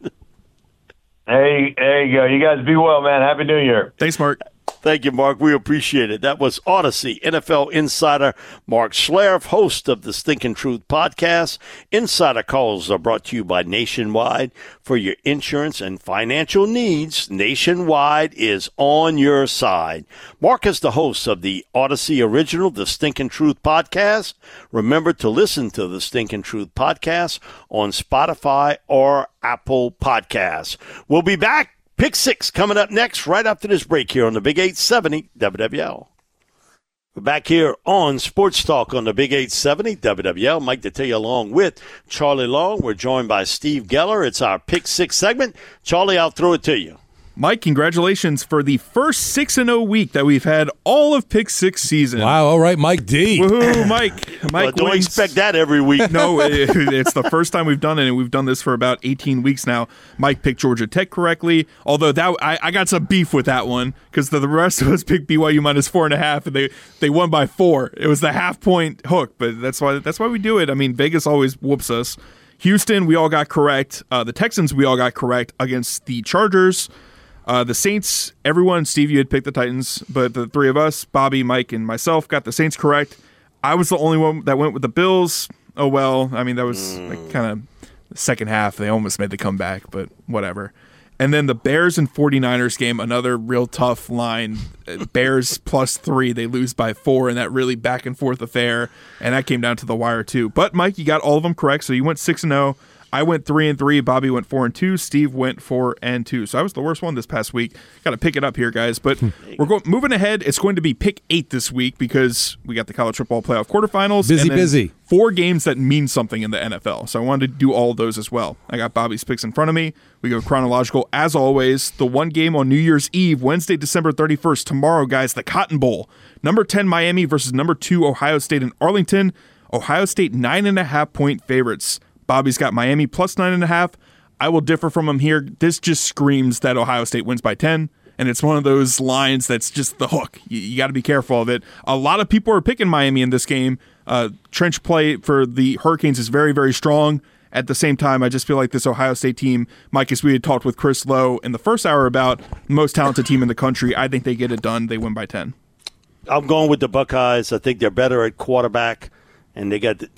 Hey, there you go. You guys be well, man. Happy New Year. Thanks, Mark. Thank you, Mark. We appreciate it. That was Odyssey NFL insider Mark Schlereth, host of the Stinking Truth podcast. Insider calls are brought to you by Nationwide. For your insurance and financial needs, Nationwide is on your side. Mark is the host of the Odyssey original, the Stinking Truth podcast. Remember to listen to the Stinking Truth podcast on Spotify or Apple Podcasts. We'll be back. Pick Six coming up next, right after this break here on the Big 870 WWL. We're back here on Sports Talk on the Big 870 WWL. Mike Detillier along with Charlie Long. We're joined by Steve Geller. It's our Pick Six segment. Charlie, I'll throw it to you. Mike, congratulations for the first 6-0 week that we've had all of Pick Six season. Wow, all right, Mike D. Woohoo, Mike. Mike don't wins. expect that every week. No, it's the first time we've done it, and we've done this for about 18 weeks now. Mike picked Georgia Tech correctly, although I got some beef with that one because the rest of us picked BYU minus 4.5, and they won by 4. It was the half-point hook, but that's why we do it. I mean, Vegas always whoops us. Houston, we all got correct. The Texans, we all got correct against the Chargers. The Saints, everyone, Steve, you had picked the Titans, but the three of us, Bobby, Mike, and myself, got the Saints correct. I was the only one that went with the Bills. Oh, well, I mean, that was like kind of the second half. They almost made the comeback, but whatever. And then the Bears and 49ers game, another real tough line. Bears +3, they lose by 4 in that really back-and-forth affair, and that came down to the wire, too. But, Mike, you got all of them correct, so you went 6-0. I went 3-3. Bobby went 4-2. Steve went 4-2. So I was the worst one this past week. Got to pick it up here, guys. But we're moving ahead. It's going to be pick 8 this week because we got the college football playoff quarterfinals. Busy. 4 games that mean something in the NFL. So I wanted to do all of those as well. I got Bobby's picks in front of me. We go chronological as always. The one game on New Year's Eve, Wednesday, December 31st. Tomorrow, guys, the Cotton Bowl. Number 10 Miami versus number 2 Ohio State in Arlington. Ohio State 9.5-point favorites. Bobby's got Miami +9.5. I will differ from him here. This just screams that Ohio State wins by 10, and it's one of those lines that's just the hook. You got to be careful of it. A lot of people are picking Miami in this game. Trench play for the Hurricanes is very, very strong. At the same time, I just feel like this Ohio State team, Mike, as we had talked with Chris Lowe in the first hour about the most talented team in the country, I think they get it done. They win by 10. I'm going with the Buckeyes. I think they're better at quarterback. And they got,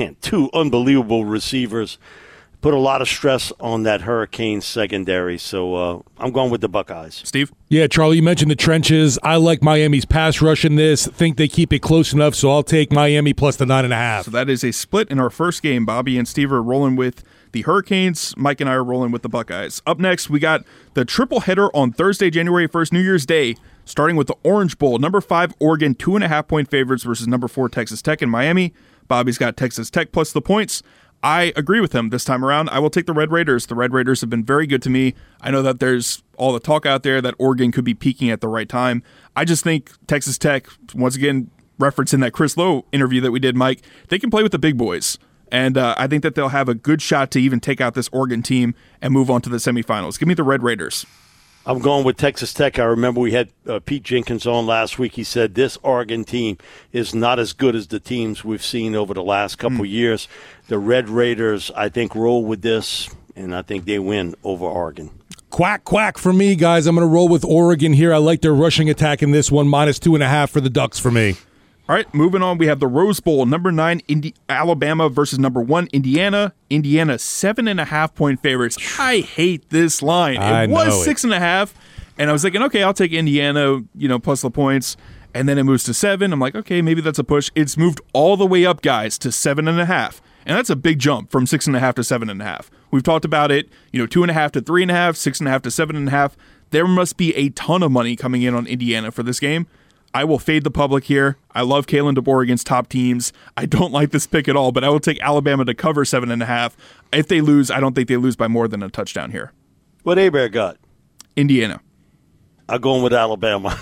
2 unbelievable receivers. Put a lot of stress on that Hurricane secondary. So I'm going with the Buckeyes. Steve? Yeah, Charlie, you mentioned the trenches. I like Miami's pass rush in this. Think they keep it close enough, so I'll take Miami plus the 9.5. So that is a split in our first game. Bobby and Steve are rolling with the Hurricanes. Mike and I are rolling with the Buckeyes. Up next, we got the triple header on Thursday, January 1st, New Year's Day. Starting with the Orange Bowl. Number 5, Oregon, 2.5-point favorites versus number 4, Texas Tech in Miami. Bobby's got Texas Tech plus the points. I agree with him this time around. I will take the Red Raiders. The Red Raiders have been very good to me. I know that there's all the talk out there that Oregon could be peaking at the right time. I just think Texas Tech, once again, referencing that Chris Lowe interview that we did, Mike, they can play with the big boys. And I think that they'll have a good shot to even take out this Oregon team and move on to the semifinals. Give me the Red Raiders. I'm going with Texas Tech. I remember we had Pete Jenkins on last week. He said this Oregon team is not as good as the teams we've seen over the last couple years. The Red Raiders, I think, roll with this, and I think they win over Oregon. Quack, quack for me, guys. I'm going to roll with Oregon here. I like their rushing attack in this one. -2.5 for the Ducks for me. All right, moving on. We have the Rose Bowl. Number 9, Alabama versus number 1, Indiana. Indiana, 7.5-point favorites. I hate this line. It was 6.5, and I was thinking, okay, I'll take Indiana, plus the points. And then it moves to 7. I'm like, okay, maybe that's a push. It's moved all the way up, guys, to 7.5. And that's a big jump from 6.5 to 7.5. We've talked about it, 2.5 to 3.5, 6.5 to 7.5. there must be a ton of money coming in on Indiana for this game. I will fade the public here. I love Kalen DeBoer against top teams. I don't like this pick at all, but I will take Alabama to cover 7.5. If they lose, I don't think they lose by more than a touchdown here. What Abear got? Indiana. I'm going with Alabama.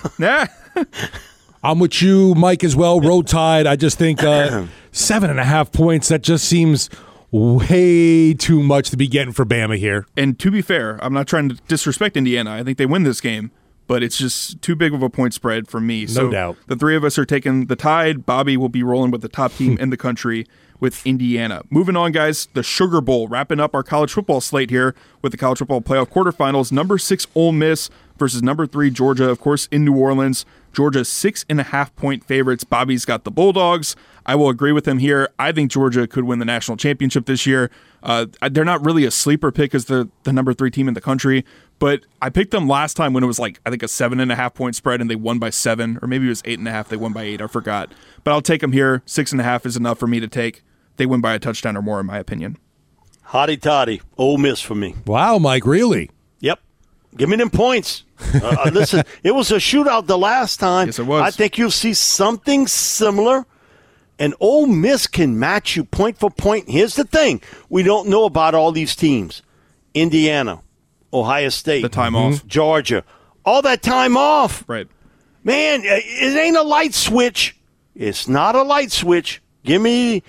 I'm with you, Mike, as well. Road Tide. I just think 7.5 points, that just seems way too much to be getting for Bama here. And to be fair, I'm not trying to disrespect Indiana. I think they win this game, but it's just too big of a point spread for me. No doubt. The three of us are taking the Tide. Bobby will be rolling with the top team in the country with Indiana. Moving on, guys, the Sugar Bowl, wrapping up our college football slate here with the college football playoff quarterfinals. Number 6 Ole Miss versus number 3 Georgia, of course, in New Orleans. Georgia 6.5 point favorites. Bobby's got the Bulldogs. I will agree with him here. I think Georgia could win the national championship this year. They're not really a sleeper pick as the number 3 team in the country, but I picked them last time when it was like, I think a 7.5 point spread and they won by 7, or maybe it was 8.5. They won by 8. I forgot. But I'll take them here. 6.5 is enough for me to take. They win by a touchdown or more, in my opinion. Hotty toddy. Ole Miss for me. Wow, Mike, really? Yep. Give me them points. Listen, it was a shootout the last time. Yes, it was. I think you'll see something similar. And Ole Miss can match you point for point. Here's the thing. We don't know about all these teams. Indiana, Ohio State. The time off. Georgia. All that time off. Right. Man, it ain't a light switch. It's not a light switch. Give me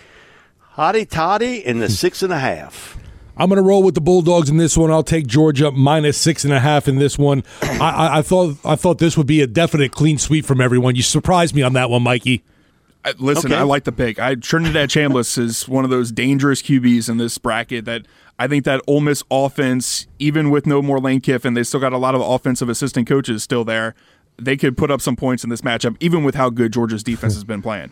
Hotty Toddy and the 6.5. I'm going to roll with the Bulldogs in this one. I'll take Georgia minus 6.5 in this one. I thought this would be a definite clean sweep from everyone. You surprised me on that one, Mikey. Listen, Okay. I like the pick. Trinidad Chambliss is one of those dangerous QBs in this bracket that I think that Ole Miss offense, even with no more Lane Kiffin, they still got a lot of offensive assistant coaches still there. They could put up some points in this matchup, even with how good Georgia's defense has been playing.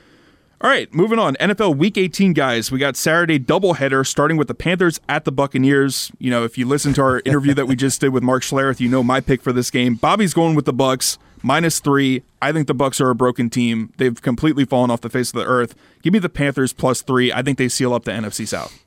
All right, moving on. NFL Week 18, guys. We got Saturday doubleheader starting with the Panthers at the Buccaneers. You know, if you listen to our interview that we just did with Mark Schlereth, you know my pick for this game. Bobby's going with the Bucs, -3. I think the Bucs are a broken team. They've completely fallen off the face of the earth. Give me the Panthers +3. I think they seal up the NFC South.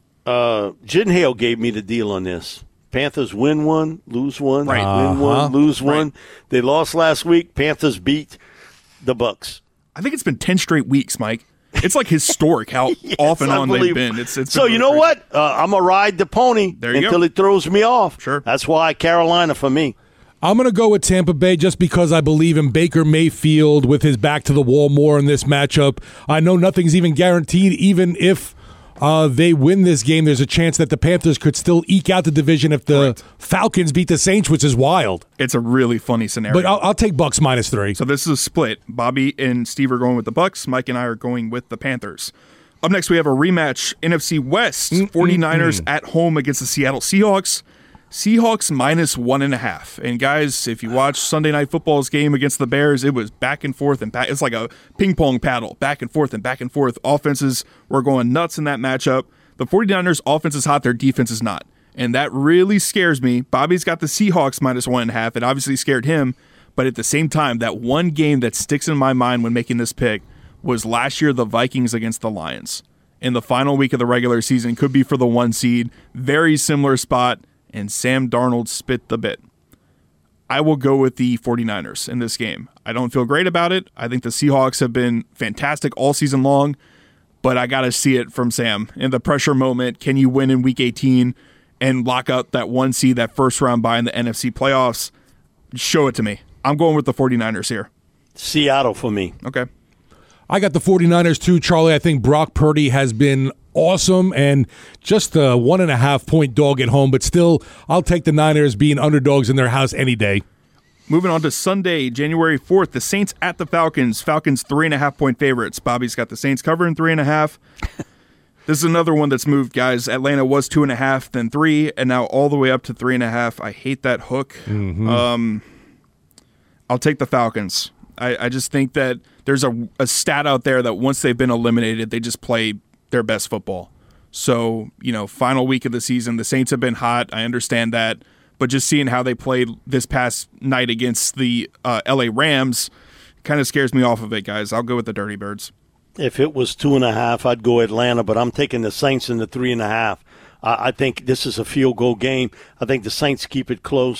Jen Hale gave me the deal on this. Panthers win one, lose one, Right. win one, lose one. They lost last week. Panthers beat the Bucs. I think it's been 10 straight weeks, Mike. It's like historic how off and on they've been. It's been so you know crazy. what? I'm going to ride the pony until it throws me off. Sure. That's why Carolina for me. I'm going to go with Tampa Bay just because I believe in Baker Mayfield with his back to the wall more in this matchup. I know nothing's even guaranteed. Even if they win this game, there's a chance that the Panthers could still eke out the division if the Falcons beat the Saints, which is wild. It's a really funny scenario. But I'll take Bucs -3. So this is a split. Bobby and Steve are going with the Bucs. Mike and I are going with the Panthers. Up next, we have a rematch. NFC West, 49ers at home against the Seattle Seahawks. Seahawks -1.5. And guys, if you watch Sunday Night Football's game against the Bears, it was back and forth and back. It's like a ping pong paddle, back and forth and back and forth. Offenses were going nuts in that matchup. The 49ers offense is hot, their defense is not. And that really scares me. Bobby's got the Seahawks -1.5. It obviously scared him. But at the same time, that one game that sticks in my mind when making this pick was last year the Vikings against the Lions. In the final week of the regular season, could be for the 1 seed. Very similar spot. And Sam Darnold spit the bit. I will go with the 49ers in this game. I don't feel great about it. I think the Seahawks have been fantastic all season long, but I got to see it from Sam. In the pressure moment, can you win in Week 18 and lock up that 1 seed, that first round bye in the NFC playoffs? Show it to me. I'm going with the 49ers here. Seattle for me. Okay. I got the 49ers too, Charlie. I think Brock Purdy has been awesome and just a 1.5 point dog at home, but still, I'll take the Niners being underdogs in their house any day. Moving on to Sunday, January 4th, the Saints at the Falcons. Falcons 3.5 point favorites. Bobby's got the Saints covering 3.5. This is another one that's moved, guys. Atlanta was 2.5, then 3, and now all the way up to 3.5. I hate that hook. I'll take the Falcons. I just think that there's a stat out there that once they've been eliminated, they just play their best football. So, final week of the season, the Saints have been hot. I understand that. But just seeing how they played this past night against the LA Rams kind of scares me off of it, guys. I'll go with the Dirty Birds. If it was 2.5, I'd go Atlanta, but I'm taking the Saints in the 3.5. I think this is a field goal game. I think the Saints keep it close.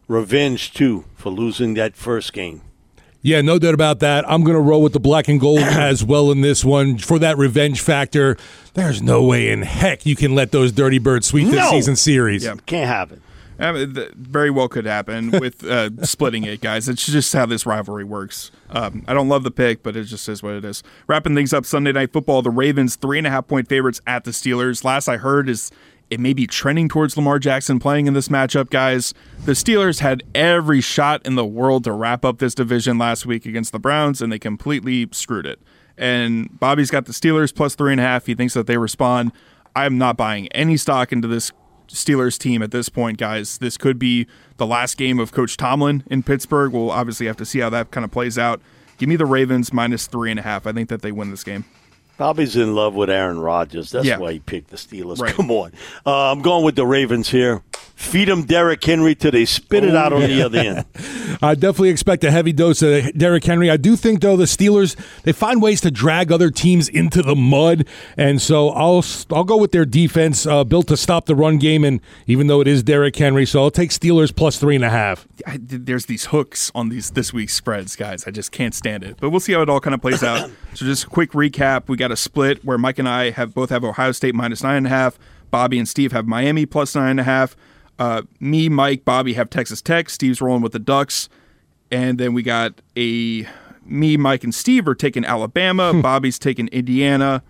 revenge, too, for losing that first game. Yeah, no doubt about that. I'm going to roll with the black and gold as well in this one for that revenge factor. There's no way in heck you can let those Dirty Birds sweep this season series. Yeah, can't have it. I mean, very well could happen with splitting it, guys. It's just how this rivalry works. I don't love the pick, but it just is what it is. Wrapping things up, Sunday Night Football, the Ravens 3.5-point favorites at the Steelers. Last I heard is it may be trending towards Lamar Jackson playing in this matchup, guys. The Steelers had every shot in the world to wrap up this division last week against the Browns, and they completely screwed it. And Bobby's got the Steelers plus 3.5. He thinks that they respond. I am not buying any stock into this Steelers team at this point, guys. This could be the last game of Coach Tomlin in Pittsburgh. We'll obviously have to see how that kind of plays out. Give me the Ravens minus 3.5. I think that they win this game. Bobby's in love with Aaron Rodgers. That's why he picked the Steelers. Right. Come on. I'm going with the Ravens here. Feed them Derrick Henry till they spit it out on the other end. I definitely expect a heavy dose of Derrick Henry. I do think, though, the Steelers, they find ways to drag other teams into the mud, and so I'll go with their defense built to stop the run game, and even though it is Derrick Henry, so I'll take Steelers plus 3.5. There's these hooks on this week's spreads, guys. I just can't stand it. But we'll see how it all kind of plays out. So just a quick recap. We got a split where Mike and I both have Ohio State minus 9.5. Bobby and Steve have Miami plus 9.5. Me, Mike, Bobby have Texas Tech. Steve's rolling with the Ducks. And then we got me, Mike, and Steve are taking Alabama. Bobby's taking Indiana.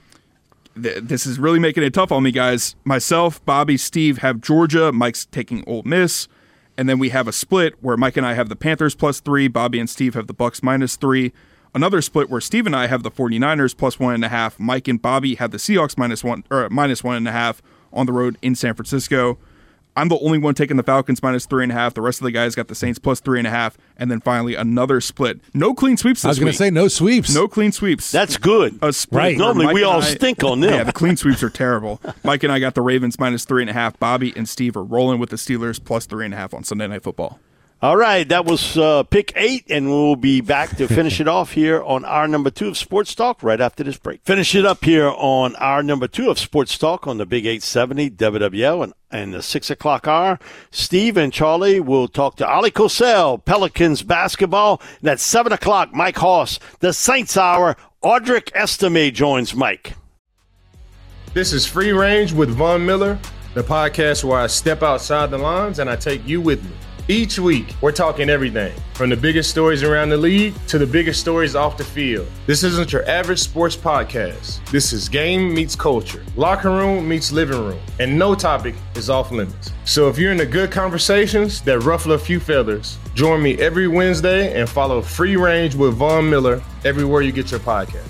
This is really making it tough on me, guys. Myself, Bobby, Steve have Georgia. Mike's taking Ole Miss. And then we have a split where Mike and I have the Panthers plus 3. Bobby and Steve have the Bucks minus 3. Another split where Steve and I have the 49ers plus 1.5. Mike and Bobby have the Seahawks minus 1.5 on the road in San Francisco. I'm the only one taking the Falcons minus 3.5. The rest of the guys got the Saints plus 3.5. And then finally another split. No clean sweeps this week. I was going to say no sweeps. No clean sweeps. That's good. A split. Right. Normally we all stink on them. Yeah, the clean sweeps are terrible. Mike and I got the Ravens minus 3.5. Bobby and Steve are rolling with the Steelers plus 3.5 on Sunday Night Football. All right, that was pick 8, and we'll be back to finish it off here on our number 2 of Sports Talk right after this break. Finish it up here on our number 2 of Sports Talk on the Big 870 WWL and the 6 o'clock hour. Steve and Charlie will talk to Ali Cosell, Pelicans basketball. And at 7 o'clock, Mike Hoss, the Saints Hour. Audric Estime joins Mike. This is Free Range with Von Miller, the podcast where I step outside the lines and I take you with me. Each week, we're talking everything from the biggest stories around the league to the biggest stories off the field. This isn't your average sports podcast. This is game meets culture, locker room meets living room, and no topic is off limits. So if you're into good conversations that ruffle a few feathers, join me every Wednesday and follow Free Range with Von Miller everywhere you get your podcast.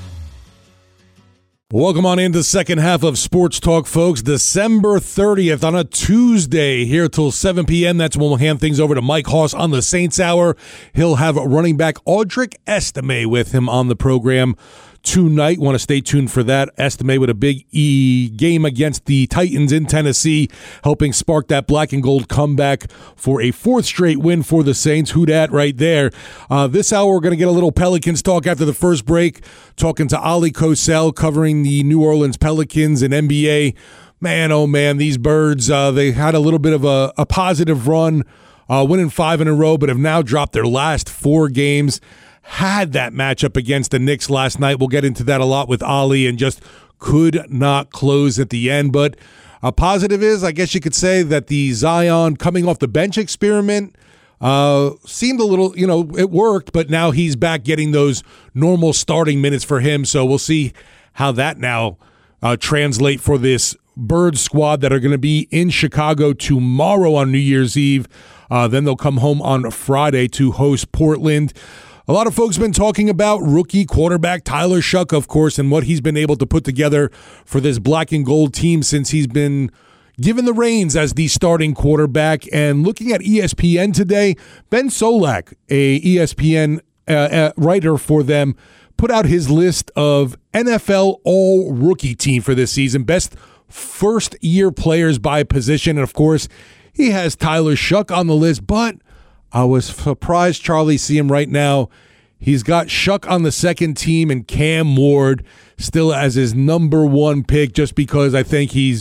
Welcome on into the second half of Sports Talk, folks. December 30th on a Tuesday here till 7 p.m. That's when we'll hand things over to Mike Hoss on the Saints Hour. He'll have running back Audric Estime with him on the program tonight. Want to stay tuned for that. Estime with a big game against the Titans in Tennessee, helping spark that black and gold comeback for a 4th straight win for the Saints. Who dat right there. This hour, we're going to get a little Pelicans talk after the first break, talking to Ali Cosell, covering the New Orleans Pelicans and NBA. Man, oh man, these birds, they had a little bit of a positive run, winning 5 in a row, but have now dropped their last 4 games. Had that matchup against the Knicks last night. We'll get into that a lot with Ali, and just could not close at the end. But a positive is, I guess you could say, that the Zion coming off the bench experiment seemed a little, it worked, but now he's back getting those normal starting minutes for him. So we'll see how that now translate for this Bird squad that are going to be in Chicago tomorrow on New Year's Eve. Then they'll come home on Friday to host Portland. A lot of folks have been talking about rookie quarterback Tyler Shough, of course, and what he's been able to put together for this black and gold team since he's been given the reins as the starting quarterback. And looking at ESPN today, Ben Solak, a ESPN writer for them, put out his list of NFL all-rookie team for this season, best first-year players by position. And, of course, he has Tyler Shough on the list, but I was surprised, Charlie, see him right now. He's got Shough on the second team and Cam Ward still as his number 1 pick, just because I think he's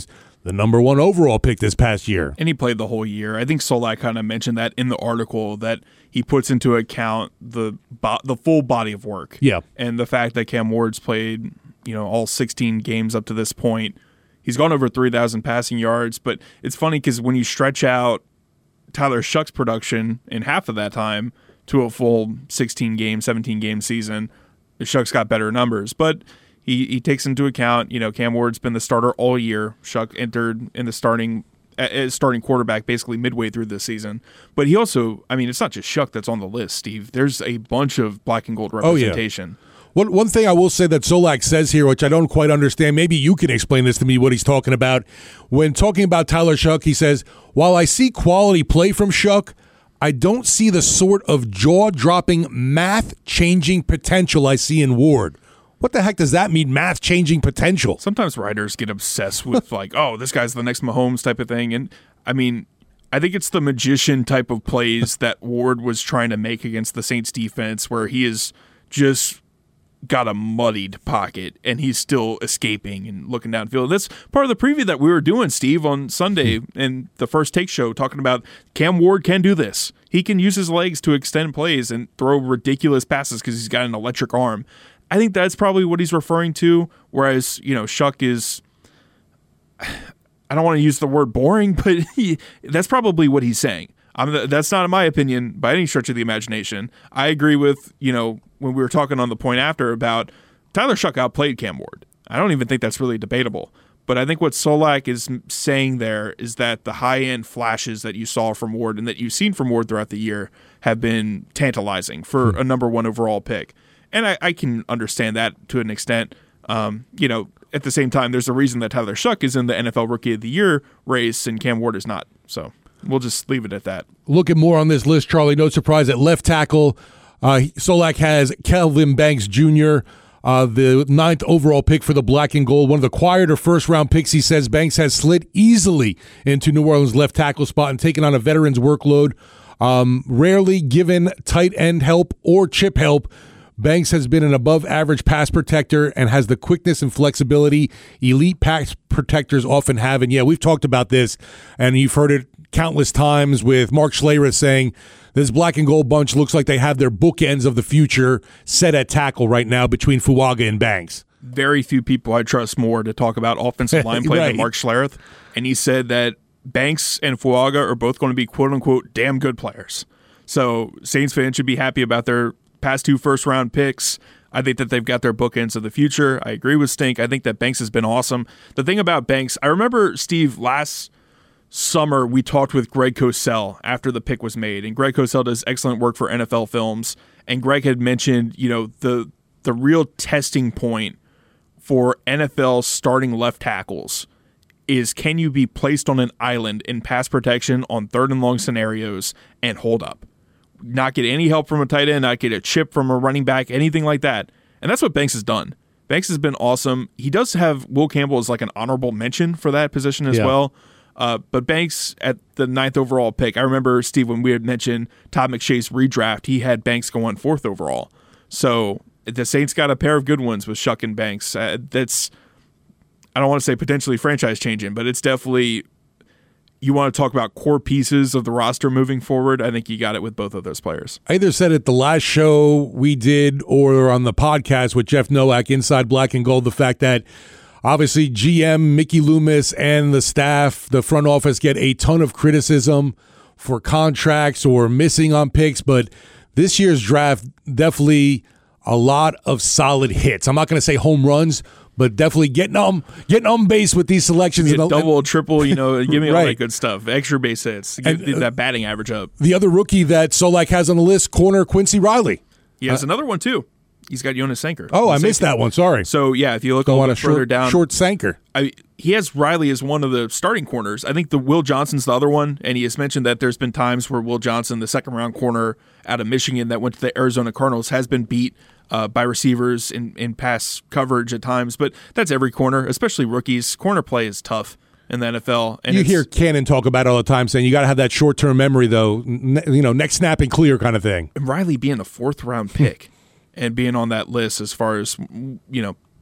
the number 1 overall pick this past year. And he played the whole year. I think Solak kind of mentioned that in the article, that he puts into account the full body of work. Yeah. And the fact that Cam Ward's played, all 16 games up to this point. He's gone over 3,000 passing yards, but it's funny because when you stretch out Tyler Shoug's production in half of that time to a full 16-game, 17-game season, Shoug's got better numbers. But he takes into account, Cam Ward's been the starter all year. Shough entered in the starting quarterback basically midway through this season. But he also, it's not just Shough that's on the list, Steve. There's a bunch of black and gold representation. Oh, yeah. One thing I will say that Solak says here, which I don't quite understand, maybe you can explain this to me, what he's talking about. When talking about Tyler Shough, he says, while I see quality play from Shough, I don't see the sort of jaw-dropping, math-changing potential I see in Ward. What the heck does that mean, math-changing potential? Sometimes writers get obsessed with, this guy's the next Mahomes type of thing. And, I think it's the magician type of plays that Ward was trying to make against the Saints defense, where he is just got a muddied pocket and he's still escaping and looking downfield. That's part of the preview that we were doing, Steve, on Sunday in the First Take show, talking about Cam Ward can do this. He can use his legs to extend plays and throw ridiculous passes because he's got an electric arm. I think that's probably what he's referring to, whereas, Shough is, I don't want to use the word boring, but that's probably what he's saying. That's not in my opinion by any stretch of the imagination. I agree with, when we were talking on the point after about Tyler Shough outplayed Cam Ward. I don't even think that's really debatable. But I think what Solak is saying there is that the high-end flashes that you saw from Ward and that you've seen from Ward throughout the year have been tantalizing for a number 1 overall pick. And I can understand that to an extent. At the same time, there's a reason that Tyler Shough is in the NFL Rookie of the Year race and Cam Ward is not. So we'll just leave it at that. Look at more on this list, Charlie. No surprise at left tackle. Solak has Kelvin Banks Jr., the 9th overall pick for the black and gold. One of the quieter first-round picks, he says Banks has slid easily into New Orleans' left tackle spot and taken on a veteran's workload. Rarely given tight end help or chip help, Banks has been an above-average pass protector and has the quickness and flexibility elite pass protectors often have. And, yeah, we've talked about this, and you've heard it countless times with Mark Schlereth saying this black and gold bunch looks like they have their bookends of the future set at tackle right now between Fuaga and Banks. Very few people I trust more to talk about offensive line play than Mark Schlereth. And he said that Banks and Fuaga are both going to be quote-unquote damn good players. So Saints fans should be happy about their past 2 first-round picks. I think that they've got their bookends of the future. I agree with Stink. I think that Banks has been awesome. The thing about Banks, I remember, Steve, last summer we talked with Greg Cosell after the pick was made, and Greg Cosell does excellent work for NFL Films, and Greg had mentioned, the real testing point for NFL starting left tackles is, can you be placed on an island in pass protection on 3rd and long scenarios and hold up? Not get any help from a tight end, not get a chip from a running back, anything like that. And that's what Banks has done. Banks has been awesome. He does have Will Campbell as like an honorable mention for that position as well. But Banks at the 9th overall pick, I remember, Steve, when we had mentioned Todd McShay's redraft, he had Banks going 4th overall. So the Saints got a pair of good ones with Shough and Banks. That's, I don't want to say potentially franchise changing, but it's definitely, you want to talk about core pieces of the roster moving forward, I think you got it with both of those players. I either said it the last show we did or on the podcast with Jeff Nowak, Inside Black and Gold, the fact that obviously GM Mickey Loomis and the staff, the front office, get a ton of criticism for contracts or missing on picks, but this year's draft, definitely a lot of solid hits. I'm not going to say home runs, but definitely getting on base with these selections. Double, triple, give me all that good stuff. Extra base hits. Get that batting average up. The other rookie that Solak has on the list, corner Quincy Riley. He has another one, too. He's got Jonas Sanker. Oh, I missed that one. Sorry. So, yeah, if you look a little bit further down. Short Sanker. He has Riley as one of the starting corners. I think the Will Johnson's the other one, and he has mentioned that there's been times where Will Johnson, the second-round corner out of Michigan that went to the Arizona Cardinals, has been beat by receivers in pass coverage at times. But that's every corner, especially rookies. Corner play is tough in the NFL. And you hear Cannon talk about it all the time, saying you got to have that short-term memory, though, next snap and clear kind of thing. And Riley being a 4th-round pick and being on that list as far as,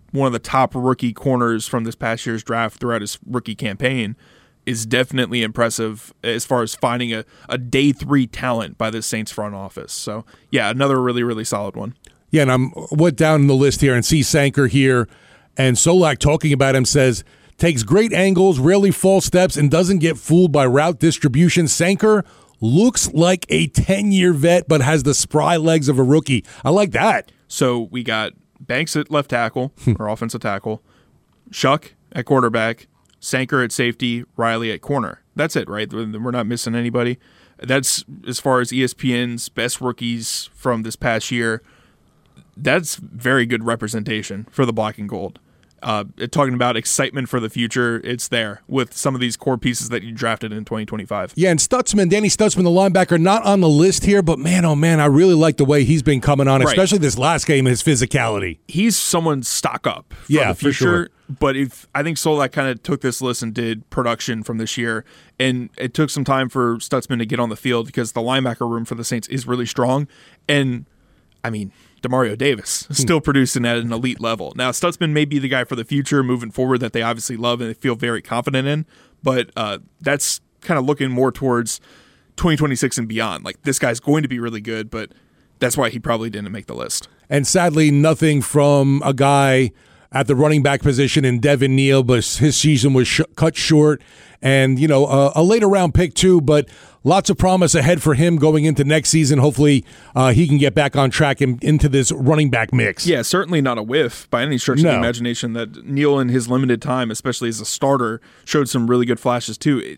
one of the top rookie corners from this past year's draft throughout his rookie campaign, is definitely impressive as far as finding a day 3 talent by the Saints front office. So, yeah, another really, really solid one. Yeah, and I went down the list here and see Sanker here, and Solak talking about him says, takes great angles, rarely false steps, and doesn't get fooled by route distribution. Sanker looks like a 10-year vet, but has the spry legs of a rookie. I like that. So we got Banks at left tackle, or offensive tackle, Shuck at quarterback, Sanker at safety, Riley at corner. That's it, right? We're not missing anybody. That's as far as ESPN's best rookies from this past year. That's very good representation for the black and gold. Talking about excitement for the future, it's there with some of these core pieces that you drafted in 2025. Yeah, and Danny Stutzman, the linebacker, not on the list here, but man, oh man, I really like the way he's been coming on, especially this last game, his physicality. He's someone stock up for the future. For sure. But I think Solak kind of took this list and did production from this year, and it took some time for Stutzman to get on the field because the linebacker room for the Saints is really strong. And, I mean, Demario Davis is still producing at an elite level. Now, Stutzman may be the guy for the future moving forward that they obviously love and they feel very confident in, but that's kind of looking more towards 2026 and beyond. Like, this guy's going to be really good, but that's why he probably didn't make the list. And sadly, nothing from a guy at the running back position in Devin Neal, but his season was cut short. And, you know, a later round pick too, but lots of promise ahead for him going into next season. Hopefully he can get back on track and into this running back mix. Yeah, certainly not a whiff by any stretch of the imagination. That Neal in his limited time, especially as a starter, showed some really good flashes too.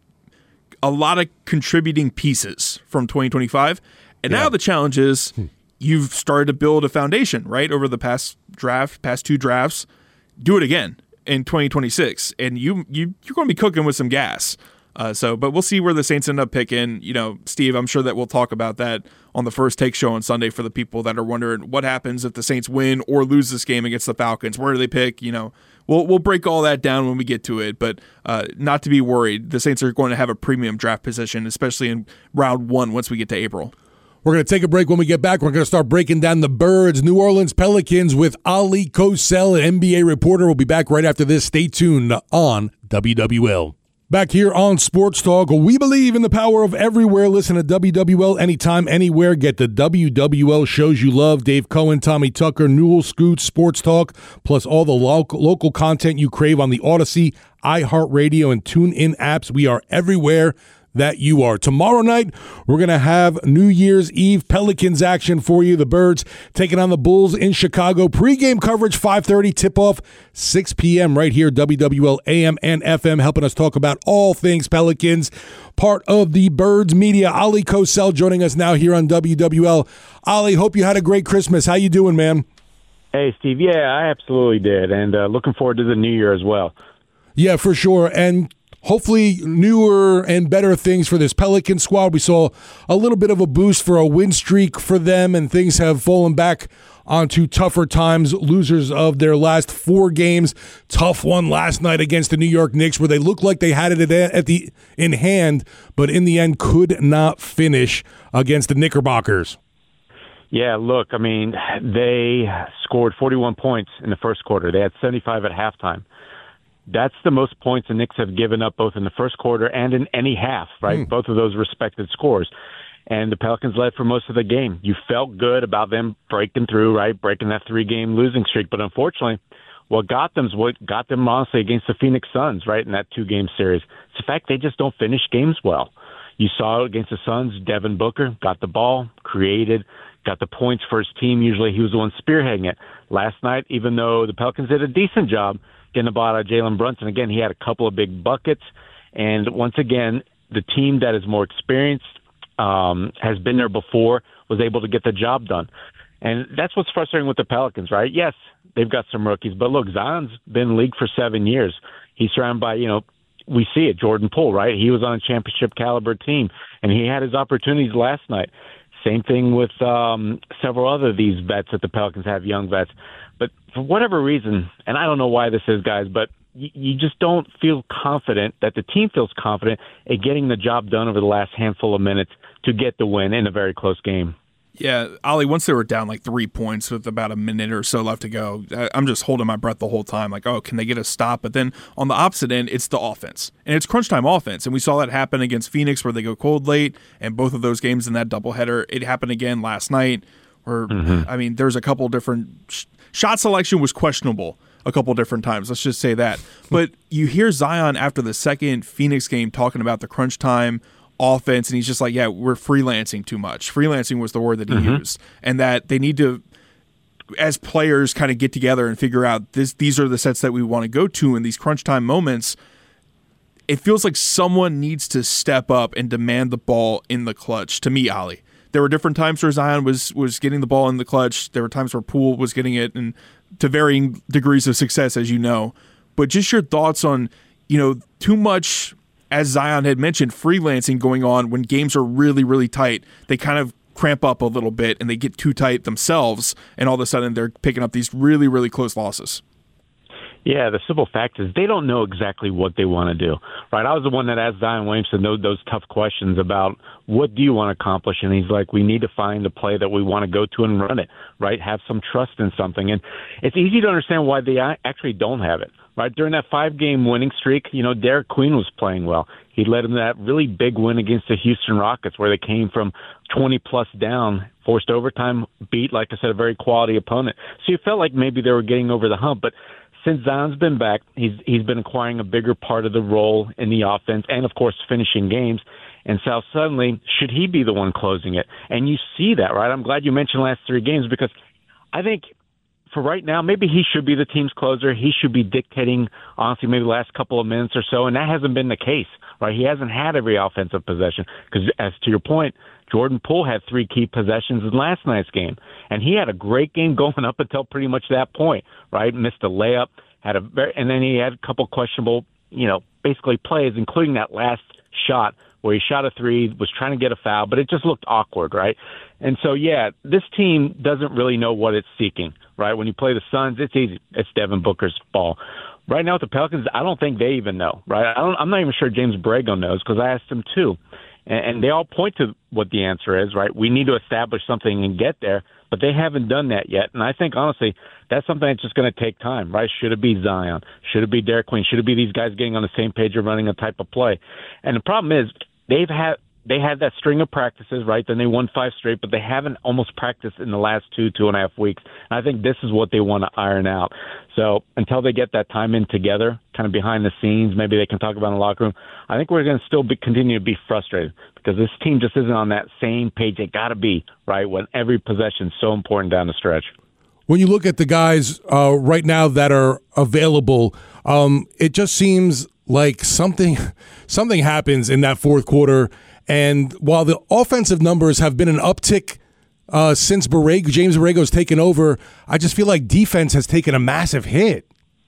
A lot of contributing pieces from 2025. And now the challenge is you've started to build a foundation, right, over the past 2 drafts. Do it again in 2026, and you're going to be cooking with some gas. But we'll see where the Saints end up picking. You know, Steve, I'm sure that we'll talk about that on the First Take show on Sunday for the people that are wondering what happens if the Saints win or lose this game against the Falcons. Where do they pick? You know, we'll break all that down when we get to it, but not to be worried. The Saints are going to have a premium draft position, especially in round 1 once we get to April. We're going to take a break. When we get back, we're going to start breaking down the Birds, New Orleans Pelicans with Ali Kosel, an NBA reporter. We'll be back right after this. Stay tuned on WWL. Back here on Sports Talk, we believe in the power of everywhere. Listen to WWL anytime, anywhere. Get the WWL shows you love. Dave Cohen, Tommy Tucker, Newell, Scoot, Sports Talk, plus all the local content you crave on the Odyssey, iHeartRadio, and TuneIn apps. We are everywhere that you are. Tomorrow night, we're going to have New Year's Eve Pelicans action for you. The Birds taking on the Bulls in Chicago. Pre-game coverage, 5:30, tip-off, 6 p.m. right here, WWL AM and FM, helping us talk about all things Pelicans. Part of the Birds media, Ali Kosel joining us now here on WWL. Ali, hope you had a great Christmas. How you doing, man? Hey, Steve. Yeah, I absolutely did, and looking forward to the new year as well. Yeah, for sure, and hopefully newer and better things for this Pelican squad. We saw a little bit of a boost for a win streak for them, and things have fallen back onto tougher times. Losers of their last 4 games. Tough one last night against the New York Knicks where they looked like they had it in hand, but in the end could not finish against the Knickerbockers. Yeah, look, I mean, they scored 41 points in the first quarter. They had 75 at halftime. That's the most points the Knicks have given up both in the first quarter and in any half, right? Both of those respected scores. And the Pelicans led for most of the game. You felt good about them breaking through, right? Breaking that 3-game losing streak. But unfortunately, what got them honestly against the Phoenix Suns, right, in that 2-game series. It's the fact they just don't finish games well. You saw it against the Suns. Devin Booker got the ball, created, got the points for his team. Usually he was the one spearheading it. Last night, even though the Pelicans did a decent job getting the ball out of Jalen Brunson, again, he had a couple of big buckets. And once again, the team that is more experienced, has been there before, was able to get the job done. And that's what's frustrating with the Pelicans, right? Yes, they've got some rookies, but look, Zion's been in the league for 7 years. He's surrounded by, we see it, Jordan Poole, right? He was on a championship caliber team, and he had his opportunities last night. Same thing with several other of these vets that the Pelicans have, young vets. But for whatever reason, and I don't know why this is, guys, but you just don't feel confident, that the team feels confident at getting the job done over the last handful of minutes to get the win in a very close game. Yeah, Ollie, once they were down like 3 points with about a minute or so left to go, I'm just holding my breath the whole time. Like, oh, can they get a stop? But then on the opposite end, it's the offense. And it's crunch time offense. And we saw that happen against Phoenix where they go cold late. And both of those games in that doubleheader, it happened again last night. Where, I mean, there's a couple different shot selection was questionable a couple different times. Let's just say that. But you hear Zion after the second Phoenix game talking about the crunch time offense, and he's just like, yeah, we're freelancing too much. Freelancing was the word that he used. And that they need to, as players, kind of get together and figure out these are the sets that we want to go to in these crunch time moments. It feels like someone needs to step up and demand the ball in the clutch, to me, Ollie. There were different times where Zion was getting the ball in the clutch. There were times where Poole was getting it, and to varying degrees of success, as you know. But just your thoughts on, too much, as Zion had mentioned, freelancing going on when games are really, really tight. They kind of cramp up a little bit, and they get too tight themselves, and all of a sudden they're picking up these really, really close losses. Yeah, the simple fact is they don't know exactly what they want to do, right? I was the one that asked Zion Williamson those tough questions about what do you want to accomplish, and he's like, we need to find a play that we want to go to and run it, right? Have some trust in something. And it's easy to understand why they actually don't have it, right? During that 5-game winning streak, Derek Queen was playing well. He led them to that really big win against the Houston Rockets where they came from 20-plus down, forced overtime, beat, like I said, a very quality opponent. So you felt like maybe they were getting over the hump, but since Zion's been back, he's been acquiring a bigger part of the role in the offense and, of course, finishing games. And so suddenly, should he be the one closing it? And you see that, right? I'm glad you mentioned last 3 games because I think for right now, maybe he should be the team's closer. He should be dictating, honestly, maybe the last couple of minutes or so, and that hasn't been the case, right? He hasn't had every offensive possession because, as to your point, Jordan Poole had 3 key possessions in last night's game, and he had a great game going up until pretty much that point, right? Missed a layup, and then he had a couple questionable, basically plays, including that last shot where he shot a 3, was trying to get a foul, but it just looked awkward, right? And so, yeah, this team doesn't really know what it's seeking, right? When you play the Suns, it's easy. It's Devin Booker's ball. Right now with the Pelicans, I don't think they even know, right? I'm not even sure James Borrego knows because I asked him too. And they all point to what the answer is, right? We need to establish something and get there, but they haven't done that yet. And I think, honestly, that's something that's just going to take time, right? Should it be Zion? Should it be Derek Queen? Should it be these guys getting on the same page of running a type of play? And the problem is they had that string of practices, right? Then they won 5 straight, but they haven't almost practiced in the last 2.5 weeks. And I think this is what they want to iron out. So until they get that time in together, kind of behind the scenes, maybe they can talk about in the locker room, I think we're going to still continue to be frustrated because this team just isn't on that same page they got to be, right, when every possession is so important down the stretch. When you look at the guys right now that are available, it just seems like something happens in that fourth quarter. And while the offensive numbers have been an uptick since James Borrego's taken over, I just feel like defense has taken a massive hit.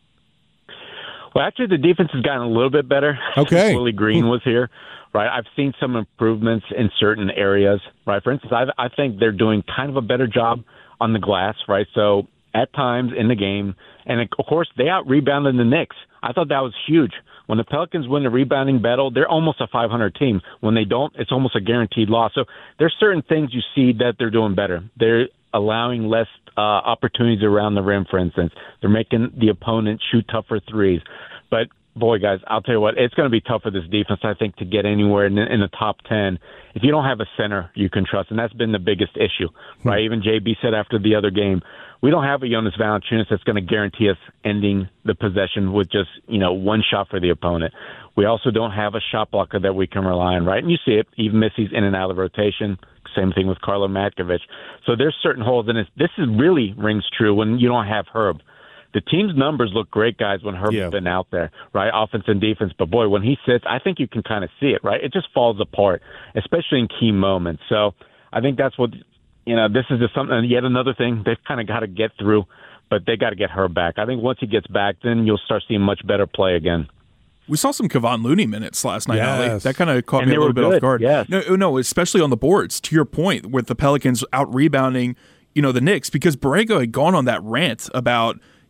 Well, actually, the defense has gotten a little bit better. Okay. Since Willie Green was here, right? I've seen some improvements in certain areas, right? For instance, I think they're doing kind of a better job on the glass, right? So at times in the game, and of course, they out-rebounded the Knicks. I thought that was huge. When the Pelicans win the rebounding battle, they're almost a 500 team. When they don't, it's almost a guaranteed loss. So there's certain things you see that they're doing better. They're allowing less opportunities around the rim, for instance. They're making the opponent shoot tougher threes. But, boy, guys, I'll tell you what, it's going to be tough for this defense, I think, to get anywhere in the top 10 if you don't have a center you can trust. And that's been the biggest issue, right? Even JB said after the other game, we don't have a Jonas Valanciunas that's going to guarantee us ending the possession with just, one shot for the opponent. We also don't have a shot blocker that we can rely on, right? And you see it, even Missy's in and out of rotation. Same thing with Karlo Matkovic. So there's certain holes in it. This really rings true when you don't have Herb. The team's numbers look great, guys, when Herb's been out there, right? Offense and defense. But, boy, when he sits, I think you can kind of see it, right? It just falls apart, especially in key moments. So I think that's what, this is just something, yet another thing they've kind of got to get through, but they got to get Herb back. I think once he gets back, then you'll start seeing much better play again. We saw some Kevon Looney minutes last night, yes. Ali. That kind of caught me a little bit off guard. Yes. No, especially on the boards, to your point, with the Pelicans out-rebounding, the Knicks, because Borrego had gone on that rant about,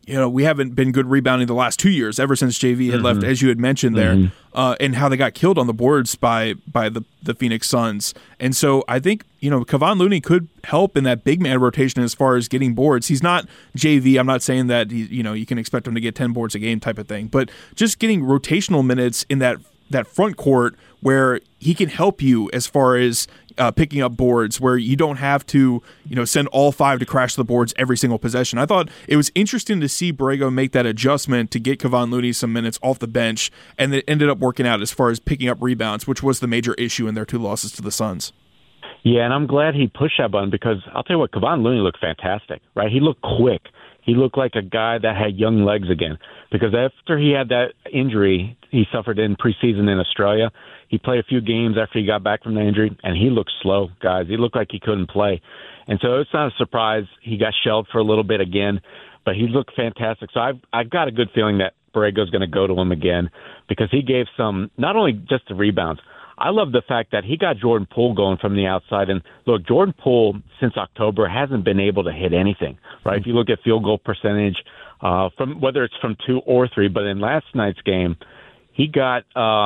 we haven't been good rebounding the last 2 years, ever since JV had left, as you had mentioned there, and how they got killed on the boards by the Phoenix Suns. And so I think, Kevon Looney could help in that big man rotation as far as getting boards. He's not JV. I'm not saying that you can expect him to get 10 boards a game type of thing, but just getting rotational minutes in that front court where he can help you as far as picking up boards, where you don't have to send all 5 to crash the boards every single possession. I thought it was interesting to see Borrego make that adjustment to get Kevon Looney some minutes off the bench, and it ended up working out as far as picking up rebounds, which was the major issue in their 2 losses to the Suns. Yeah, and I'm glad he pushed that button, because I'll tell you what, Kevon Looney looked fantastic, right? He looked quick. He looked like a guy that had young legs again, because after he had that injury he suffered in preseason in Australia, he played a few games after he got back from the injury, and he looked slow, guys. He looked like he couldn't play. And so it's not a surprise he got shelled for a little bit again, but he looked fantastic. So I've got a good feeling that Borrego's going to go to him again, because he gave some, not only just the rebounds, I love the fact that he got Jordan Poole going from the outside. And look, Jordan Poole since October hasn't been able to hit anything, right? If you look at field goal percentage, from whether it's from 2 or 3, but in last night's game, he got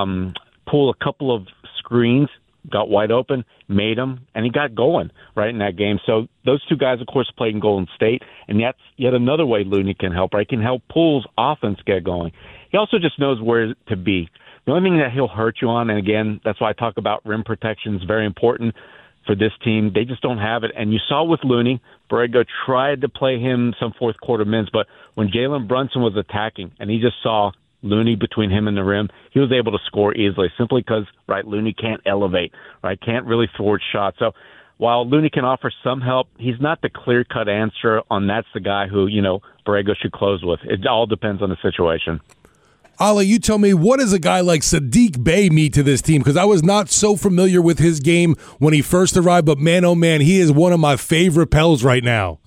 Poole a couple of screens, got wide open, made him, and he got going right in that game. So those 2 guys, of course, played in Golden State, and that's yet another way Looney can help, right? He can help Poole's offense get going. He also just knows where to be. The only thing that he'll hurt you on, and again, that's why I talk about rim protection is very important for this team. They just don't have it. And you saw with Looney, Borrego tried to play him some fourth quarter minutes, but when Jalen Brunson was attacking and he just saw Looney between him and the rim, he was able to score easily, simply because, right, Looney can't elevate, right, can't really thwart shots. So while Looney can offer some help, he's not the clear-cut answer on that's the guy who, Borrego should close with. It all depends on the situation. Ali, you tell me, what does a guy like Saddiq Bey mean to this team? Because I was not so familiar with his game when he first arrived, but man, oh man, he is one of my favorite Pels right now.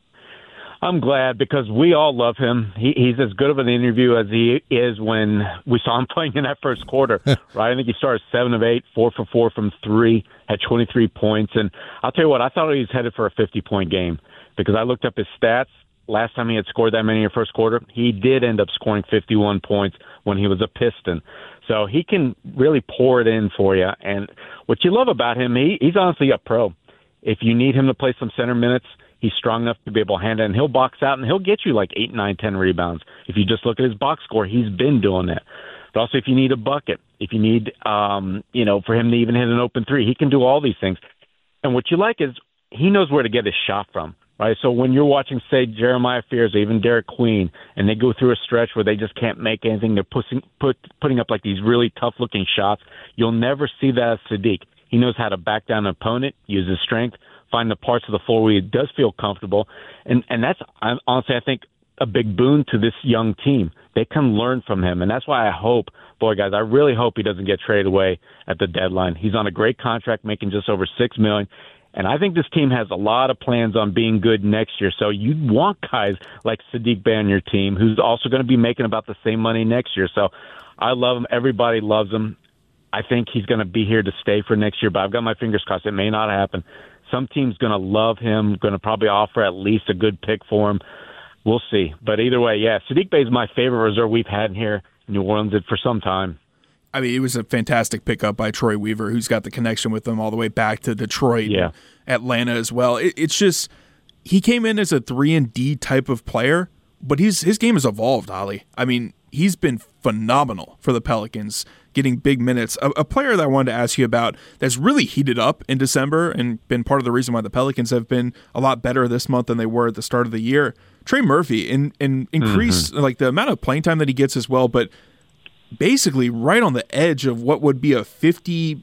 I'm glad, because we all love him. He's as good of an interview as he is when we saw him playing in that first quarter, right? I think he started 7 of 8, 4 for 4 from 3, had 23 points. And I'll tell you what, I thought he was headed for a 50-point game, because I looked up his stats. Last time he had scored that many in the first quarter, he did end up scoring 51 points when he was a Piston. So he can really pour it in for you. And what you love about him, he's honestly a pro. If you need him to play some center minutes, he's strong enough to be able to handle it, and he'll box out, and he'll get you like 8, 9, 10 rebounds. If you just look at his box score, he's been doing that. But also if you need a bucket, if you need, for him to even hit an open 3, he can do all these things. And what you like is he knows where to get his shot from. Right, so when you're watching, say, Jeremiah Fears or even Derek Queen, and they go through a stretch where they just can't make anything, they're putting up like these really tough-looking shots, you'll never see that as Saddiq. He knows how to back down an opponent, use his strength, find the parts of the floor where he does feel comfortable, and that's, honestly, I think, a big boon to this young team. They can learn from him, and that's why I hope, boy, guys, I really hope he doesn't get traded away at the deadline. He's on a great contract, making just over $6 million. And I think this team has a lot of plans on being good next year. So you want guys like Saddiq Bey on your team, who's also going to be making about the same money next year. So I love him. Everybody loves him. I think he's going to be here to stay for next year, but I've got my fingers crossed. It may not happen. Some team's going to love him, going to probably offer at least a good pick for him. We'll see. But either way, yeah, Saddiq Bey is my favorite reserve we've had here in New Orleans for some time. I mean, it was a fantastic pickup by Troy Weaver, who's got the connection with them all the way back to Detroit and Atlanta as well. It's just, he came in as a 3-and-D type of player, but his game has evolved, Ali. I mean, he's been phenomenal for the Pelicans, getting big minutes. A player that I wanted to ask you about that's really heated up in December and been part of the reason why the Pelicans have been a lot better this month than they were at the start of the year. Trey Murphy, and increase like the amount of playing time that he gets as well, but basically right on the edge of what would be a 50-40-80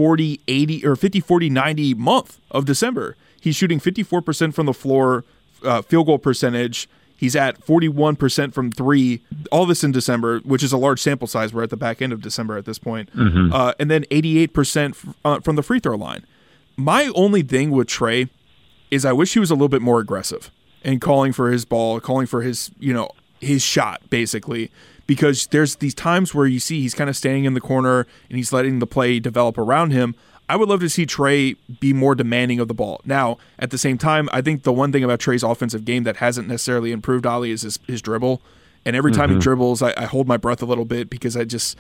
or 50-40-90 month of December. He's shooting 54% from the floor, field goal percentage. He's at 41% from 3, all this in December, which is a large sample size. We're at the back end of December at this point. And then 88% from the free throw line. My only thing with Trey is I wish he was a little bit more aggressive and calling for his ball, calling for his, his shot, basically. Because there's these times where you see he's kind of standing in the corner and he's letting the play develop around him. I would love to see Trey be more demanding of the ball. Now, at the same time, I think the one thing about Trey's offensive game that hasn't necessarily improved, Ollie, is his dribble. And every time he dribbles, I hold my breath a little bit because I just,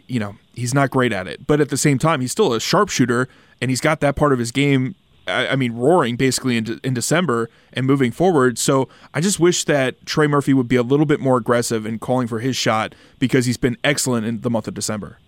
he's not great at it. But at the same time, he's still a sharpshooter, and he's got that part of his game, roaring basically in December and moving forward. So I just wish that Trey Murphy would be a little bit more aggressive in calling for his shot because he's been excellent in the month of December.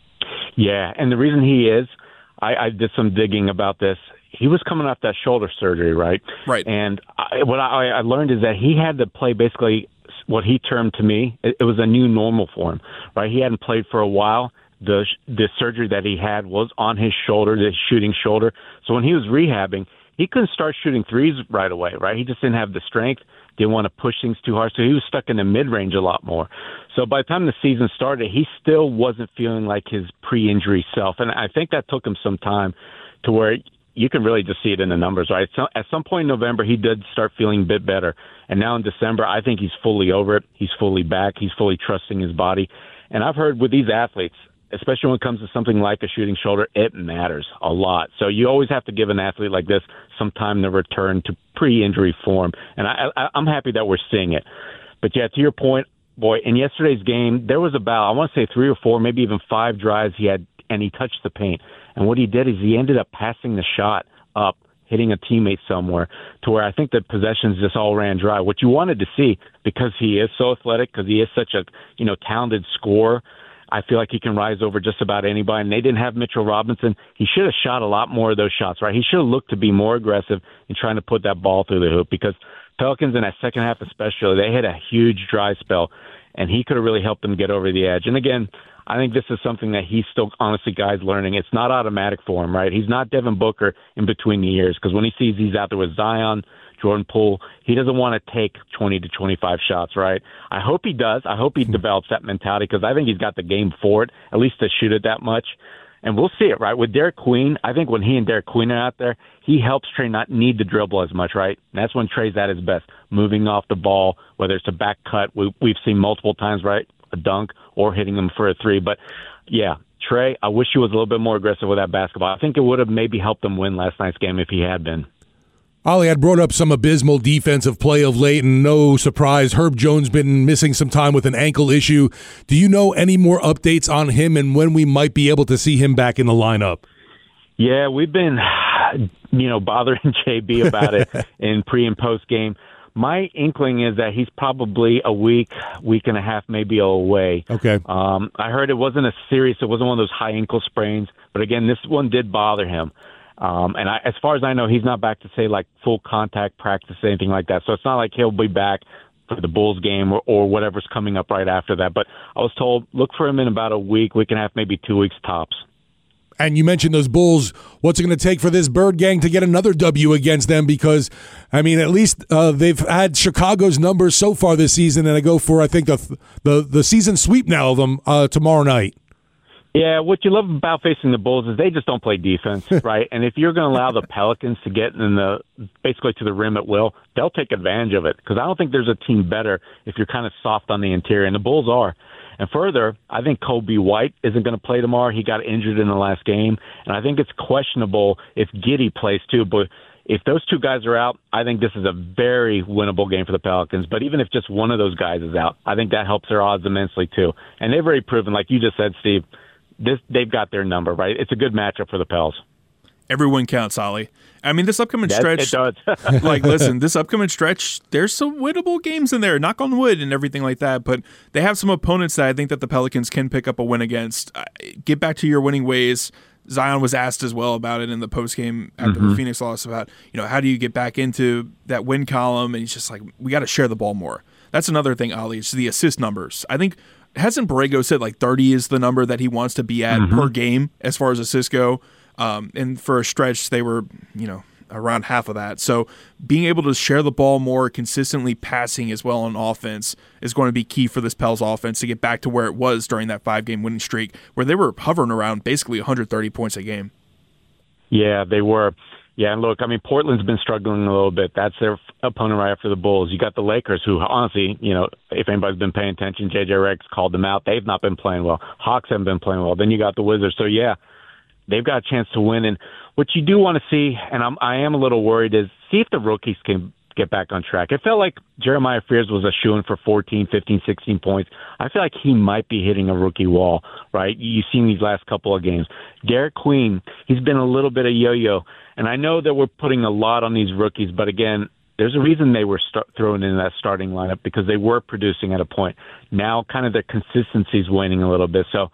Yeah, and the reason he is, I did some digging about this. He was coming off that shoulder surgery, right? Right. And what I learned is that he had to play basically what he termed to me, it was a new normal for him, right? He hadn't played for a while. The surgery that he had was on his shoulder, the shooting shoulder. So when he was rehabbing, he couldn't start shooting threes right away, right? He just didn't have the strength, didn't want to push things too hard. So he was stuck in the mid-range a lot more. So by the time the season started, he still wasn't feeling like his pre-injury self. And I think that took him some time to where you can really just see it in the numbers, right? So at some point in November, he did start feeling a bit better. And now in December, I think he's fully over it. He's fully back. He's fully trusting his body. And I've heard with these athletes, especially when it comes to something like a shooting shoulder, it matters a lot. So you always have to give an athlete like this some time to return to pre-injury form. And I'm happy that we're seeing it. But yeah, to your point, boy, in yesterday's game, there was about, I want to say 3 or 4, maybe even 5 drives he had, and he touched the paint. And what he did is he ended up passing the shot up, hitting a teammate somewhere, to where I think the possessions just all ran dry. What you wanted to see, because he is so athletic, because he is such a talented scorer, I feel like he can rise over just about anybody. And they didn't have Mitchell Robinson. He should have shot a lot more of those shots, right? He should have looked to be more aggressive in trying to put that ball through the hoop, because Pelicans in that second half especially, they hit a huge dry spell, and he could have really helped them get over the edge. And again, I think this is something that he's still, honestly, guys, learning. It's not automatic for him, right? He's not Devin Booker in between the years, because when he sees he's out there with Zion, Jordan Poole, he doesn't want to take 20 to 25 shots, right? I hope he does. I hope he develops that mentality, because I think he's got the game for it, at least to shoot it that much. And we'll see it, right? With Derek Queen, I think when he and Derek Queen are out there, he helps Trey not need to dribble as much, right? And that's when Trey's at his best, moving off the ball, whether it's a back cut. We've seen multiple times, right? A dunk or hitting him for a three. But, yeah, Trey, I wish he was a little bit more aggressive with that basketball. I think it would have maybe helped him win last night's game if he had been. Ollie had brought up some abysmal defensive play of late, and no surprise, Herb Jones been missing some time with an ankle issue. Do you know any more updates on him and when we might be able to see him back in the lineup? Yeah, we've been, bothering JB about it in pre- and post-game. My inkling is that he's probably a week and a half, maybe away. Okay. I heard it wasn't it wasn't one of those high ankle sprains, but again, this one did bother him. And as far as I know, he's not back to say like full contact practice, anything like that. So it's not like he'll be back for the Bulls game or whatever's coming up right after that. But I was told, look for him in about a week and a half, maybe 2 weeks tops. And you mentioned those Bulls. What's it going to take for this Bird Gang to get another W against them? Because, at least they've had Chicago's numbers so far this season, and I go for, I think, the season sweep now of them tomorrow night. Yeah, what you love about facing the Bulls is they just don't play defense, right? And if you're going to allow the Pelicans to get basically to the rim at will, they'll take advantage of it, because I don't think there's a team better if you're kind of soft on the interior, and the Bulls are. And further, I think Kobe White isn't going to play tomorrow. He got injured in the last game, and I think it's questionable if Giddey plays too. But if those two guys are out, I think this is a very winnable game for the Pelicans. But even if just one of those guys is out, I think that helps their odds immensely too. And they've already proven, like you just said, Steve, they've got their number, right? It's a good matchup for the Pels. Everyone counts, Ollie. This upcoming stretch, it does. listen, this upcoming stretch, there's some winnable games in there, knock on wood and everything like that, but they have some opponents that I think that the Pelicans can pick up a win against. Get back to your winning ways. Zion was asked as well about it in the postgame after the Phoenix loss about, how do you get back into that win column? And he's just like, we got to share the ball more. That's another thing, Ollie, is the assist numbers. I think, hasn't Borrego said like 30 is the number that he wants to be at per game as far as assists go? And for a stretch, they were, around half of that. So being able to share the ball more, consistently passing as well on offense is going to be key for this Pels offense to get back to where it was during that 5-game winning streak, where they were hovering around basically 130 points a game. Yeah, they were. Yeah, and look, Portland's been struggling a little bit. That's their opponent right after the Bulls. You got the Lakers, who honestly, if anybody's been paying attention, JJ Redick's called them out. They've not been playing well. Hawks haven't been playing well. Then you got the Wizards. So, yeah, they've got a chance to win. And what you do want to see, and I am a little worried, is see if the rookies can get back on track. It felt like Jeremiah Fears was a shoo-in for 14, 15, 16 points. I feel like he might be hitting a rookie wall, right? You've seen these last couple of games. Garrett Queen, he's been a little bit of yo-yo. And I know that we're putting a lot on these rookies, but again, there's a reason they were thrown in that starting lineup, because they were producing at a point. Now kind of their consistency is waning a little bit. So,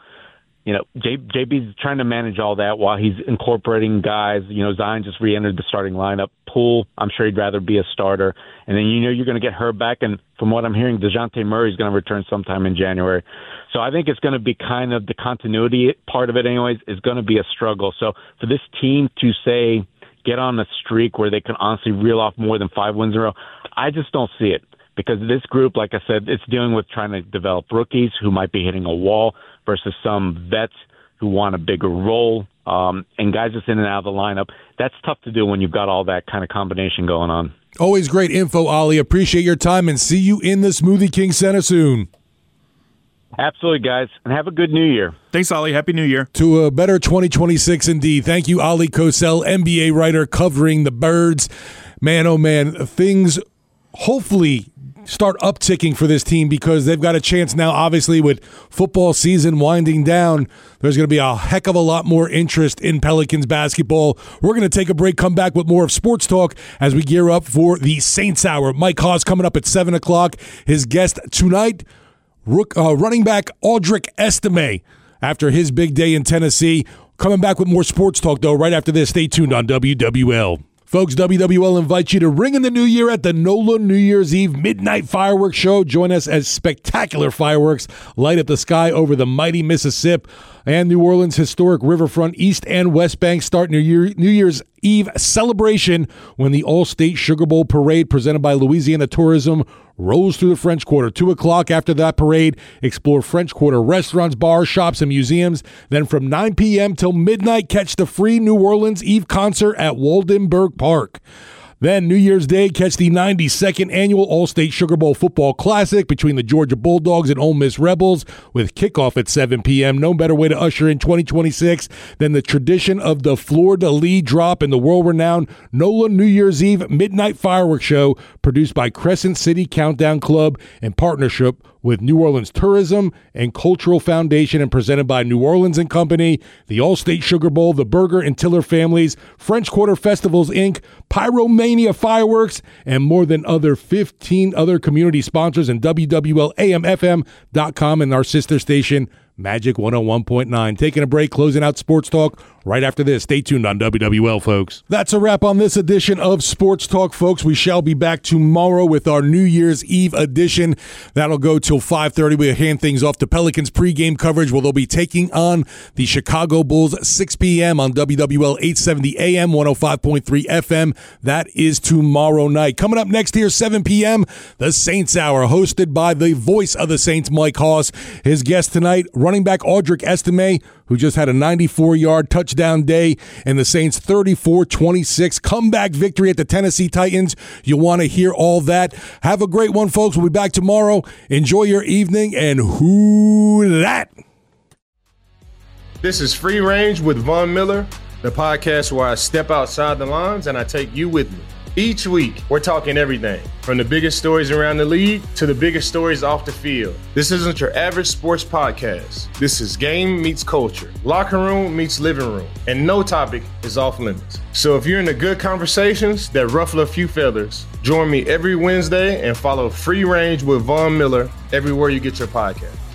JB's trying to manage all that while he's incorporating guys. Zion just re-entered the starting lineup. Poole, I'm sure he'd rather be a starter. And then you're going to get her back. And from what I'm hearing, DeJounte Murray's going to return sometime in January. So I think it's going to be kind of the continuity part of it anyways is going to be a struggle. So for this team to say get on a streak where they can honestly reel off more than 5 wins in a row, I just don't see it. Because this group, like I said, it's dealing with trying to develop rookies who might be hitting a wall versus some vets who want a bigger role, and guys just in and out of the lineup. That's tough to do when you've got all that kind of combination going on. Always great info, Ollie. Appreciate your time, and see you in the Smoothie King Center soon. Absolutely, guys, and have a good New Year. Thanks, Ollie. Happy New Year. To a better 2026 indeed. Thank you, Ollie Cosell, NBA writer covering the Birds. Man, oh man, things hopefully start upticking for this team, because they've got a chance now, obviously, with football season winding down. There's going to be a heck of a lot more interest in Pelicans basketball. We're going to take a break, come back with more of Sports Talk as we gear up for the Saints Hour. Mike Haas coming up at 7 o'clock. His guest tonight, running back Audric Estime, after his big day in Tennessee. Coming back with more Sports Talk, though, right after this. Stay tuned on WWL. Folks, WWL invites you to ring in the new year at the NOLA New Year's Eve Midnight Fireworks Show. Join us as spectacular fireworks light up the sky over the mighty Mississippi and New Orleans' historic riverfront. East and West Bank start New Year's Eve celebration when the All-State Sugar Bowl Parade presented by Louisiana Tourism rolls through the French Quarter. 2 o'clock after that parade, explore French Quarter restaurants, bars, shops, and museums. Then from 9 p.m. till midnight, catch the free New Orleans Eve concert at Waldenberg Park. Then New Year's Day, catch the 92nd annual All-State Sugar Bowl Football Classic between the Georgia Bulldogs and Ole Miss Rebels, with kickoff at 7 p.m. No better way to usher in 2026 than the tradition of the fleur-de-lis drop in the world-renowned NOLA New Year's Eve Midnight Fireworks Show, produced by Crescent City Countdown Club in partnership with New Orleans Tourism and Cultural Foundation, and presented by New Orleans and Company, the All-State Sugar Bowl, the Berger and Tiller families, French Quarter Festivals, Inc., Pyromania Fireworks, and more than 15 other community sponsors, and WWLAMFM.com and our sister station, Magic 101.9. Taking a break, closing out Sports Talk right after this. Stay tuned on WWL, folks. That's a wrap on this edition of Sports Talk, folks. We shall be back tomorrow with our New Year's Eve edition. That'll go till 5:30. We'll hand things off to Pelicans pregame coverage, where they'll be taking on the Chicago Bulls 6 p.m. on WWL 870 AM, 105.3 FM. That is tomorrow night. Coming up next here, 7 p.m., the Saints Hour, hosted by the voice of the Saints, Mike Haas. His guest tonight, running back Audric Estime, who just had a 94-yard touchdown day, and the Saints' 34-26 comeback victory at the Tennessee Titans. You'll want to hear all that. Have a great one, folks. We'll be back tomorrow. Enjoy your evening, and who that? This is Free Range with Von Miller, the podcast where I step outside the lines and I take you with me. Each week, we're talking everything from the biggest stories around the league to the biggest stories off the field. This isn't your average sports podcast. This is game meets culture, locker room meets living room, and no topic is off limits. So if you're into good conversations that ruffle a few feathers, join me every Wednesday and follow Free Range with Von Miller everywhere you get your podcast.